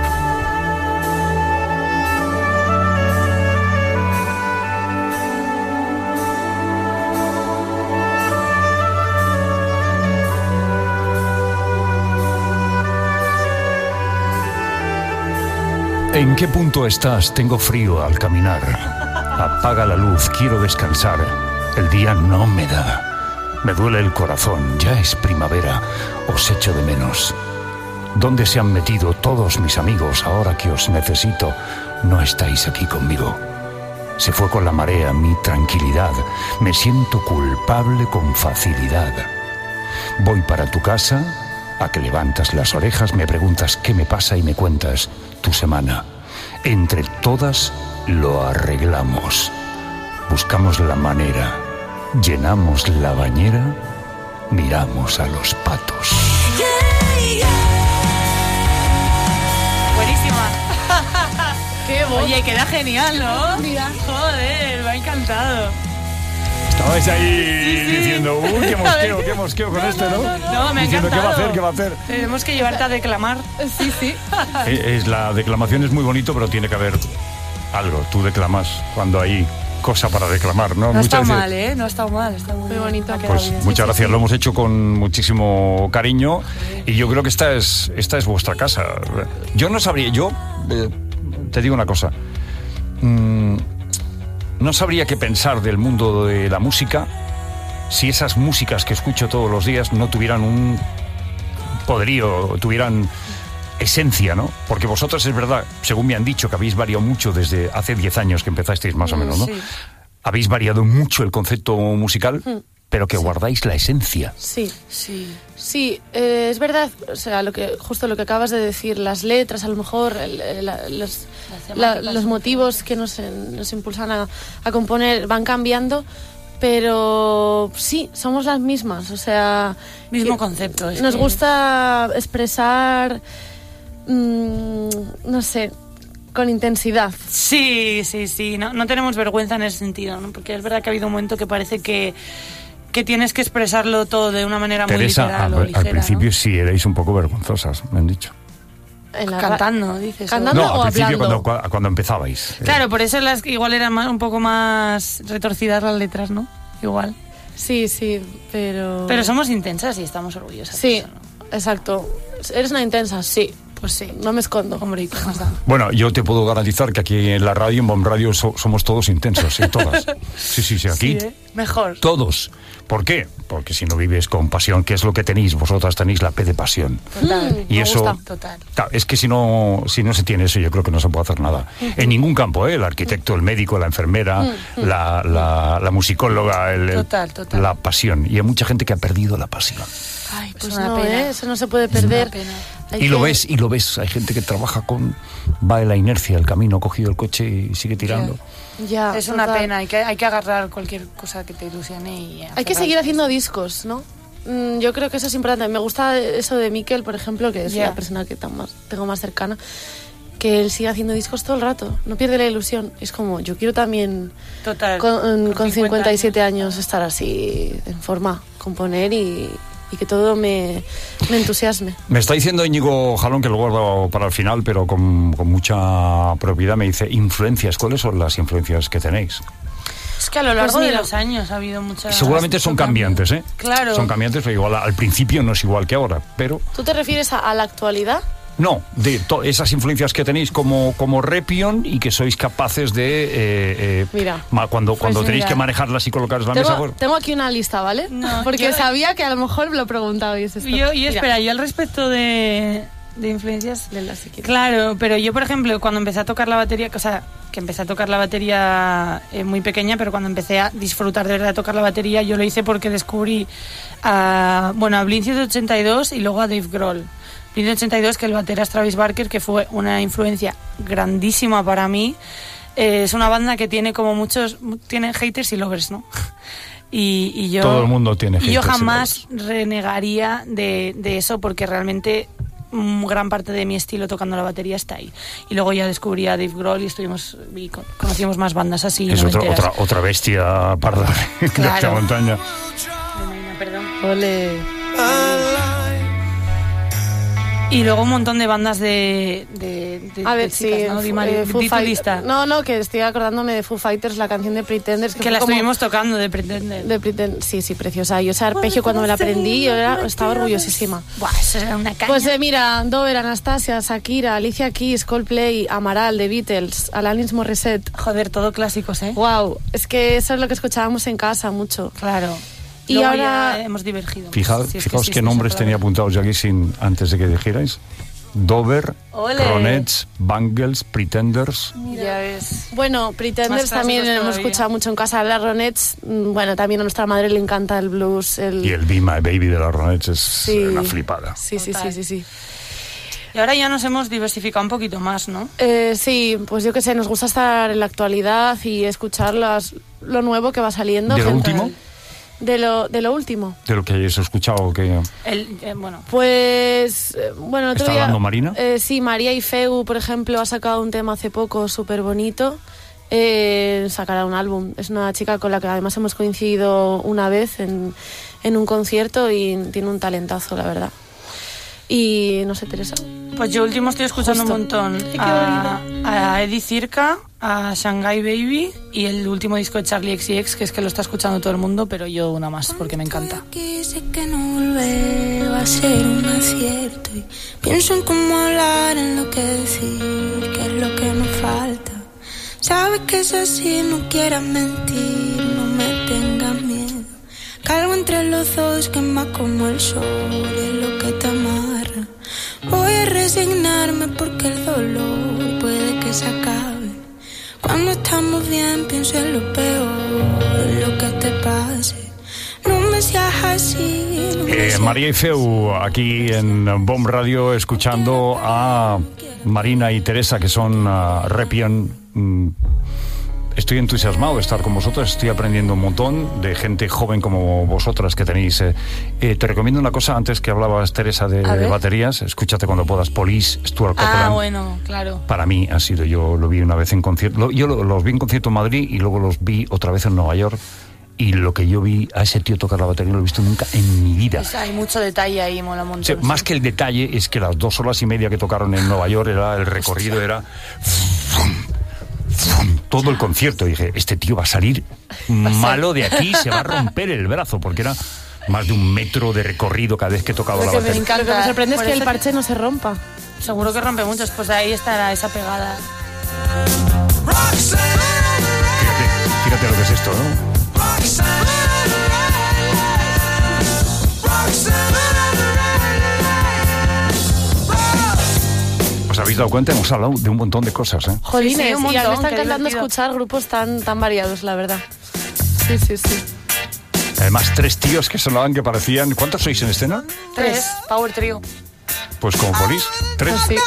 ¿En qué punto estás? Tengo frío al caminar. Apaga la luz, quiero descansar. El día no me da. Me duele el corazón, ya es primavera. Os echo de menos. ¿Dónde se han metido todos mis amigos ahora que os necesito? No estáis aquí conmigo. Se fue con la marea mi tranquilidad. Me siento culpable con facilidad. Voy para tu casa, a que levantas las orejas, me preguntas qué me pasa y me cuentas tu semana. Entre todas lo arreglamos. Buscamos la manera, llenamos la bañera, miramos a los patos. Buenísima. Qué bueno. Oye, queda genial, ¿no? Mira. Joder, me ha encantado. Estabais ahí diciendo, uy, qué mosqueo con este, ¿no? No, me ha diciendo, encantado. ¿qué va a hacer? Tenemos que llevarte a declamar. Sí. La declamación es muy bonito, pero tiene que haber algo. Tú declamas cuando hay cosa para declamar, ¿no? No ha estado mal, ¿eh? No ha estado mal, está muy bonito. Pues muchas gracias, lo hemos hecho con muchísimo cariño y yo creo que esta es vuestra casa. Yo no sabría, te digo una cosa, no sabría qué pensar del mundo de la música si esas músicas que escucho todos los días no tuvieran un poderío, tuvieran esencia, ¿no? Porque vosotros, es verdad, según me han dicho, que habéis variado mucho desde hace 10 años que empezasteis más o menos, ¿no? Sí. Habéis variado mucho el concepto musical, pero que guardáis la esencia. Sí, es verdad, o sea, justo lo que acabas de decir, las letras, a lo mejor los motivos que nos impulsan a componer van cambiando, pero sí, somos las mismas, o sea... Mismo concepto. Nos gusta expresar, no sé, con intensidad. Sí. No tenemos vergüenza en ese sentido, ¿no? Porque es verdad que ha habido un momento que parece que tienes que expresarlo todo de una manera Teresa, muy literal o ligera. Al principio ¿no? sí erais un poco vergonzosas, me han dicho. Cantando, dices. ¿Cantando no, o al principio hablando? cuando empezabais. Claro, por eso igual eran un poco más retorcidas las letras, ¿no? Igual. Sí, pero... Pero somos intensas y estamos orgullosas. Sí, de eso, ¿no? exacto. ¿Eres una intensa? Sí. Pues sí. No me escondo. Hombre, ¿y qué más da? Bueno, yo te puedo garantizar que aquí en la radio, en BOM Radio, somos todos intensos, y todas. Sí, aquí. Sí, Mejor. Todos. ¿Por qué? Porque si no vives con pasión, ¿qué es lo que tenéis? Vosotras tenéis la P de pasión. Total. Y eso, Total. Claro, es que si no se tiene eso, yo creo que no se puede hacer nada. En ningún campo, el arquitecto, el médico, la enfermera, la musicóloga, Total. la pasión. Y hay mucha gente que ha perdido la pasión. Ay, pues Es una no, pena. eso no se puede perder. Y lo ves, hay gente que trabaja va en la inercia, el camino, ha cogido el coche y sigue tirando. Ya, es una pena, hay que agarrar cualquier cosa que te ilusione y hay que seguir haciendo discos, ¿no? Yo creo que eso es importante. Me gusta eso de Mikel, por ejemplo, que es la persona que tengo más cercana, que él sigue haciendo discos todo el rato, no pierde la ilusión. Es como, yo quiero también con 57 años estar así, en forma, componer y que todo me entusiasme. Me está diciendo Íñigo Jalón, que lo guardo para el final, pero con mucha propiedad, me dice, influencias. ¿Cuáles son las influencias que tenéis? Es que a lo largo de los años ha habido muchas... Seguramente son cambiantes, ¿eh? Claro. Son cambiantes, pero igual al principio no es igual que ahora, pero... ¿Tú te refieres a la actualidad? No, de esas influencias que tenéis como Repion y que sois capaces de... Mira, cuando tenéis que manejarlas y colocarlas en la mesa... Tengo aquí una lista, ¿vale? No, porque sabía que a lo mejor lo preguntabais esto. Yo espera, yo al respecto de influencias... Claro, pero yo, por ejemplo, cuando empecé a tocar la batería... O sea, que empecé a tocar la batería muy pequeña, pero cuando empecé a disfrutar de verdad de tocar la batería, yo lo hice porque descubrí a Blink-182 y luego a Dave Grohl. Blink-182, que el batera es Travis Barker, que fue una influencia grandísima para mí. Es una banda que tiene como tiene haters y lovers, ¿no? Y yo... Todo el mundo tiene haters. Y yo jamás renegaría de eso, porque realmente gran parte de mi estilo tocando la batería está ahí. Y luego ya descubrí a Dave Grohl y conocimos más bandas así. Es otra bestia parda de esta montaña. Perdón. Ole. Y luego un montón de bandas de a ver, chicas, sí, ¿no? Foo No, que estoy acordándome de Foo Fighters, la canción de Pretenders. Que la estuvimos tocando, de Pretenders. Sí, preciosa. Yo ese arpegio cuando me la aprendí, estaba orgullosísima. Buah, eso era una caña. Pues mira, Dover, Anastasia, Shakira, Alicia Keys, Coldplay, Amaral, The Beatles, Alanis Morissette. Joder, todo clásicos, ¿eh? Wow, es que eso es lo que escuchábamos en casa mucho. Claro. Y luego ahora hemos divergido. Fijaos qué nombres tenía apuntados yo aquí antes de que dijerais. Dover, Ronettes, Bangles, Pretenders. Ya ves. Bueno, Pretenders también hemos escuchado mucho en casa. Las Ronettes, bueno, también a nuestra madre le encanta el blues. Y el Be My Baby de las Ronettes es una flipada. Sí. Y ahora ya nos hemos diversificado un poquito más, ¿no? Sí, pues yo qué sé, nos gusta estar en la actualidad y escuchar lo nuevo que va saliendo. ¿De lo último? De lo último. De lo que hayáis escuchado. Pues, bueno, ¿Está hablando Marina? Sí, María Ifeu, por ejemplo, ha sacado un tema hace poco súper bonito. Sacará un álbum. Es una chica con la que además hemos coincidido una vez en un concierto y tiene un talentazo, la verdad. Y no sé, Teresa. Pues yo último estoy escuchando un montón a Eddie Circa, a Shanghai Baby y el último disco de Charlie XCX, que es que lo está escuchando todo el mundo, pero yo una más porque me encanta. Sé que no volver va a ser un acierto y pienso en cómo hablar, en lo que decir, qué es lo que nos falta. Sabes que es así, no quieras mentir, no me tengas miedo. Calvo entre los dos, quema como el sol, es lo que te amarra. Voy a resignarme porque el dolor puede que se acabe. Cuando estamos bien pienso en lo peor, en lo que te pase. No me seas así. María Ifeu, aquí en BOM Radio, escuchando a Marina y Teresa, que son Repion. estoy entusiasmado de estar con vosotros, estoy aprendiendo un montón de gente joven como vosotras que tenéis. Te recomiendo una cosa, antes que hablabas, Teresa, de baterías, escúchate cuando puedas, Police, Stuart Copeland. Bueno, claro. Para mí ha sido, yo lo vi una vez en concierto, yo los vi en concierto en Madrid y luego los vi otra vez en Nueva York. Y lo que yo vi a ese tío tocar la batería no lo he visto nunca en mi vida. Hay mucho detalle ahí, mola un montón. Sí, más que el detalle es que las 2 horas y media que tocaron en Nueva York, el recorrido era todo el concierto. Y dije, este tío va a salir malo de aquí, se va a romper el brazo, porque era más de 1 metro de recorrido cada vez que tocaba la batería. Me encanta. Lo que me sorprende es que el parche no se rompa. Seguro que rompe muchos, pues ahí estará esa pegada. Fíjate lo que es esto, ¿no? ¿Os habéis dado cuenta? Hemos hablado de un montón de cosas, ¿eh? Jolines, sí, un montón, y a mí me está encantando divertido. escuchar grupos tan variados, la verdad. Sí. Además, 3 tíos que sonaban que parecían... ¿Cuántos sois en escena? 3, Power Trio. Pues como Police, 3. Sí.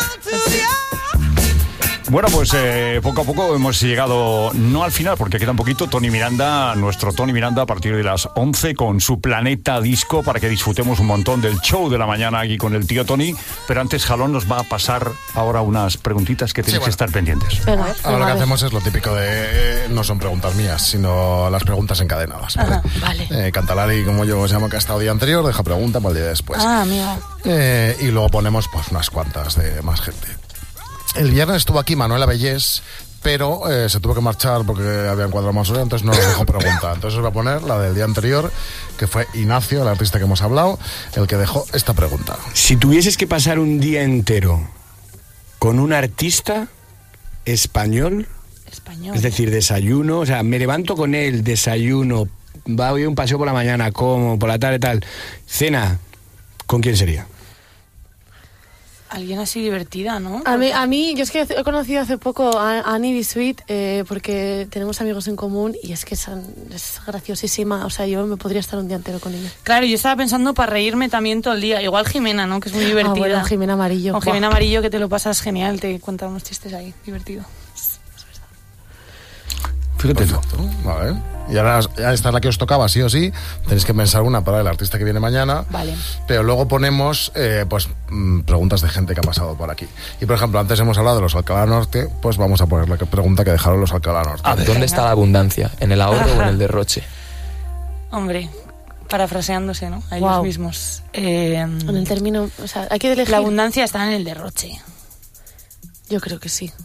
Bueno, pues poco a poco hemos llegado, no al final, porque queda un poquito, nuestro Tony Miranda, a partir de las 11 con su Planeta Disco, para que disfrutemos un montón del show de la mañana aquí con el tío Tony. Pero antes, Jalón nos va a pasar ahora unas preguntitas que tenéis que estar pendientes. Ahora lo que hacemos es lo típico de... no son preguntas mías, sino las preguntas encadenadas. ¿Vale? Vale. Cantalari, como yo se llama, que ha estado el día anterior, deja pregunta para el día después. Amigo. Y luego ponemos pues unas cuantas de más gente. El viernes estuvo aquí Manuela Bellés, pero se tuvo que marchar porque habían cuadrado más horas, entonces no nos dejó pregunta. Entonces os voy a poner la del día anterior, que fue Ignacio, el artista que hemos hablado, el que dejó esta pregunta. Si tuvieses que pasar un día entero con un artista español, es decir, desayuno, o sea, me levanto con él, desayuno, voy a un paseo por la mañana, como, por la tarde tal, cena, ¿con quién sería? Alguien así divertida, ¿no? A mí, yo es que he conocido hace poco a Annie Bisuit porque tenemos amigos en común y es que es graciosísima. O sea, yo me podría estar un día entero con ella. Claro, yo estaba pensando para reírme también todo el día. Igual Jimena, ¿no? Que es muy divertida. Bueno, Jimena Amarillo. Con Jimena Amarillo, que te lo pasas genial, te cuenta unos chistes ahí, divertido. Fíjate. Vale. Y ahora ya esta es la que os tocaba, sí o sí. Tenéis que pensar una para el artista que viene mañana. Vale. Pero luego ponemos preguntas de gente que ha pasado por aquí. Y por ejemplo, antes hemos hablado de los Alcalá Norte, pues vamos a poner la pregunta que dejaron los Alcalá Norte. A ver, ¿dónde está la abundancia? ¿En el ahorro o en el derroche? Hombre, parafraseándose, ¿no? A ellos mismos. En el término, o sea, hay que elegir. La abundancia está en el derroche. Yo creo que sí.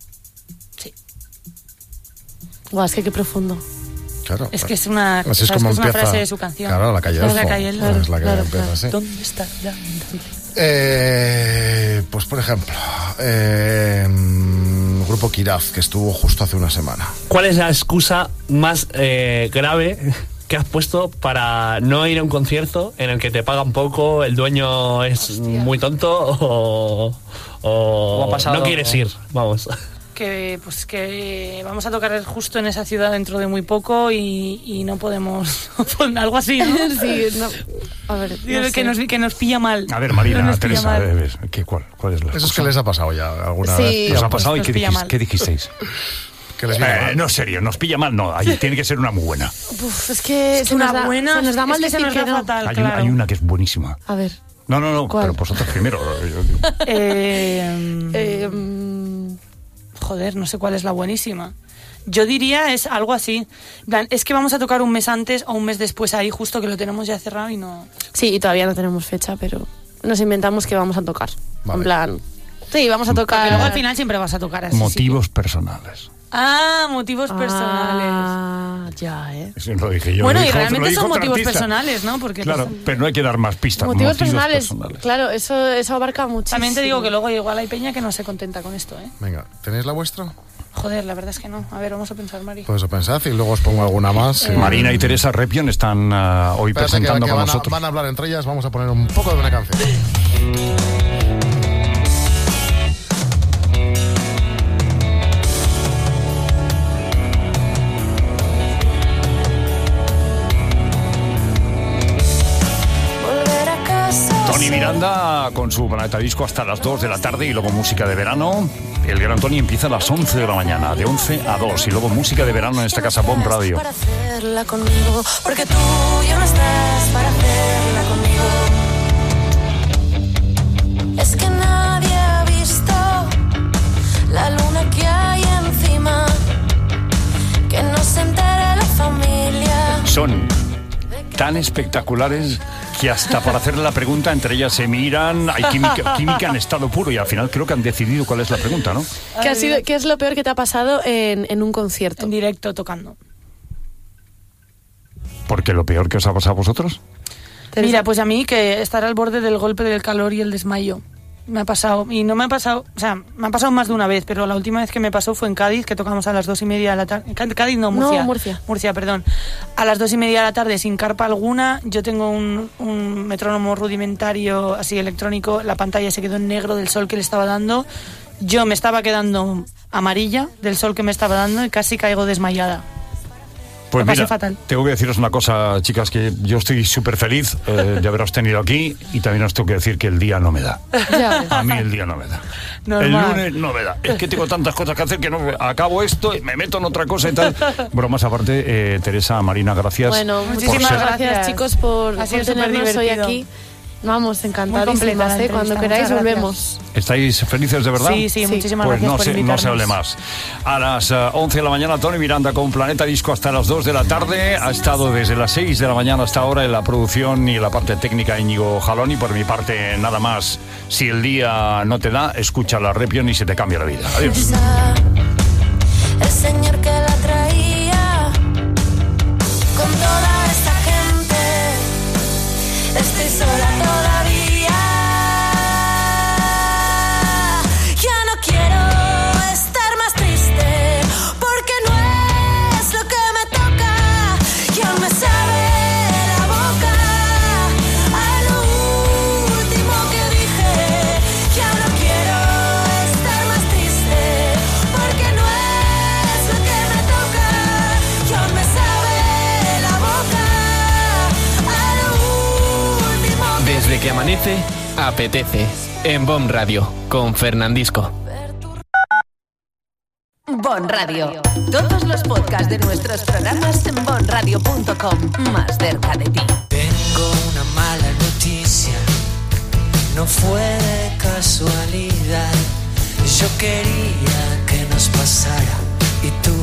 Guau, es que qué profundo. Claro. Es que es una, así es como es empieza, una frase de su canción. Claro, La Calle Elfo. La Calle Elfo. Es la que empieza así. ¿Dónde está la abundancia? Pues por ejemplo, Grupo Kiraz, que estuvo justo hace una semana. ¿Cuál es la excusa más grave que has puesto para no ir a un concierto en el que te pagan poco, el dueño es muy tonto o no quieres ir? Vamos. Que vamos a tocar justo en esa ciudad dentro de muy poco y no podemos algo así, ¿no? Sí, no. A ver, no que nos pilla mal. A ver, Marina, Teresa, ¿cuál es la Eso es que les ha pasado ya alguna vez. ¿Os ha pasado y qué dijisteis? Que les pilla mal. No, serio, nos pilla mal, no, ahí tiene que ser una muy buena. Uf, es que se nos da mal decir que no. Fatal, hay una que es buenísima. A ver. No, ¿cuál? Pero vosotros primero. Joder, no sé cuál es la buenísima. Yo diría es algo así. Es que vamos a tocar un mes antes o un mes después ahí, justo que lo tenemos ya cerrado y no... Sí, y todavía no tenemos fecha, pero nos inventamos que vamos a tocar. Vale. En plan, sí, vamos a tocar... Porque luego al final siempre vas a tocar así. Motivos personales. Motivos personales. Ya, Eso lo dije yo. Bueno, y realmente son motivos personales, ¿no? Porque claro, pero no hay que dar más pistas. Motivos personales. Claro, eso abarca muchísimo. También te digo que luego igual hay peña que no se contenta con esto, ¿eh? Venga, ¿tenéis la vuestra? Joder, la verdad es que no. A ver, vamos a pensar, Mari. Pues pensad y luego os pongo alguna más. Marina y Teresa Repion están hoy presentando con nosotros. Van a hablar entre ellas, vamos a poner un poco de una canción. Miranda con su Planeta Disco hasta las 2 de la tarde y luego música de verano. El Gran Tony empieza a las 11 de la mañana, de 11 a 2. Y luego música de verano en esta casa BOM Radio. Para hacerla conmigo, porque tú ya no estás para hacerla conmigo. Es que nadie ha visto la luna que hay encima, que no se entere la familia. Son tan espectaculares que hasta para hacerle la pregunta entre ellas se miran, hay química en estado puro y al final creo que han decidido cuál es la pregunta, ¿no? ¿Qué es lo peor que te ha pasado en un concierto? En directo, tocando. ¿Porque lo peor que os ha pasado a vosotros? Mira, pues a mí que estar al borde del golpe del calor y el desmayo. Me ha pasado, y no me ha pasado, o sea, me ha pasado más de una vez, pero la última vez que me pasó fue en Cádiz, que tocamos a las 2:30 de la tarde. Cádiz no, Murcia. No, Murcia. Murcia, perdón. A las 2:30 de la tarde, sin carpa alguna. Yo tengo un metrónomo rudimentario, así electrónico. La pantalla se quedó en negro del sol que le estaba dando. Yo me estaba quedando amarilla del sol que me estaba dando y casi caigo desmayada. Pues me mira, pasé fatal. Tengo que deciros una cosa, chicas, que yo estoy súper feliz de haberos tenido aquí y también os tengo que decir que el día no me da. A mí el día no me da. Normal. El lunes no me da. Es que tengo tantas cosas que hacer que no acabo esto y me meto en otra cosa y tal. Bromas aparte, Teresa, Marina, gracias. Bueno, muchísimas gracias, chicos, por tenernos hoy aquí. Vamos, encantadísimas, cuando queráis volvemos. ¿Estáis felices de verdad? Sí, muchísimas pues gracias por invitarnos. No se hable más. A las 11 de la mañana, Tony Miranda con Planeta Disco hasta las 2 de la tarde. Ha estado desde las 6 de la mañana hasta ahora en la producción y la parte técnica Íñigo Jalón. Y por mi parte, nada más. Si el día no te da, escucha la Repion y se te cambia la vida. Adiós. El señor que la traía con toda esta gente. Estoy sola todavía. Ya no quiero estar más triste, porque no es lo que me toca. Ya me sabe la boca a lo último que dije. Ya no quiero estar más triste, porque no es lo que me toca. Ya me sabe la boca a lo último. Desde que amanece, apetece. En BOM Radio, con Fernandisco. BOM Radio. Todos los podcasts de nuestros programas en bomradio.com. Más cerca de ti. Tengo una mala noticia. No fue de casualidad. Yo quería que nos pasara y tú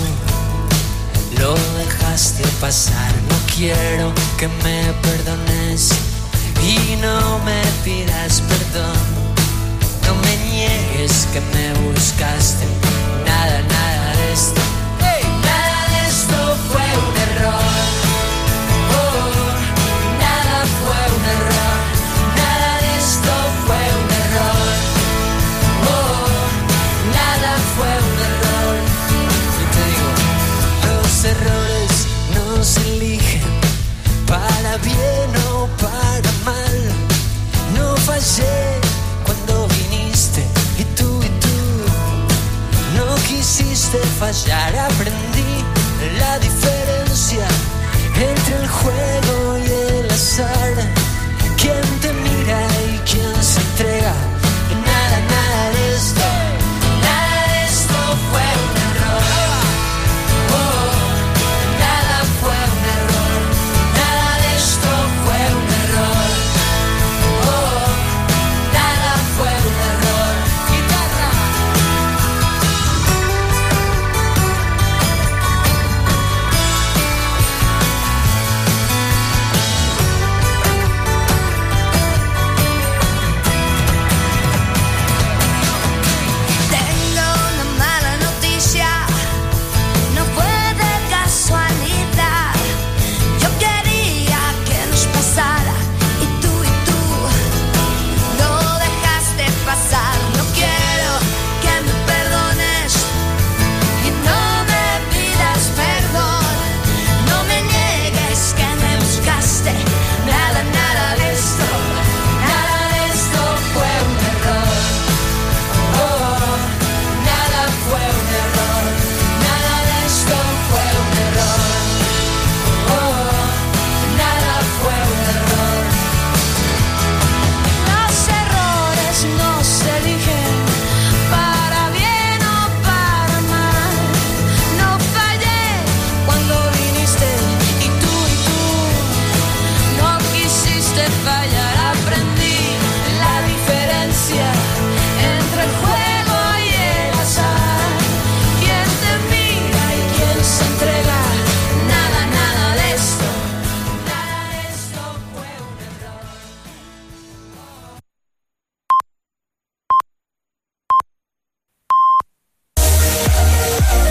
lo dejaste pasar. No quiero que me perdones y no me pidas perdón. No me niegues que me buscaste. Nada de esto. Nada de esto fue un error. Nada fue un error. Nada de esto fue un error. Nada fue un error. Y te digo, los errores no se eligen para bien o para mal. No fallé cuando viniste y tú no quisiste fallar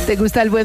¿Te gusta el buen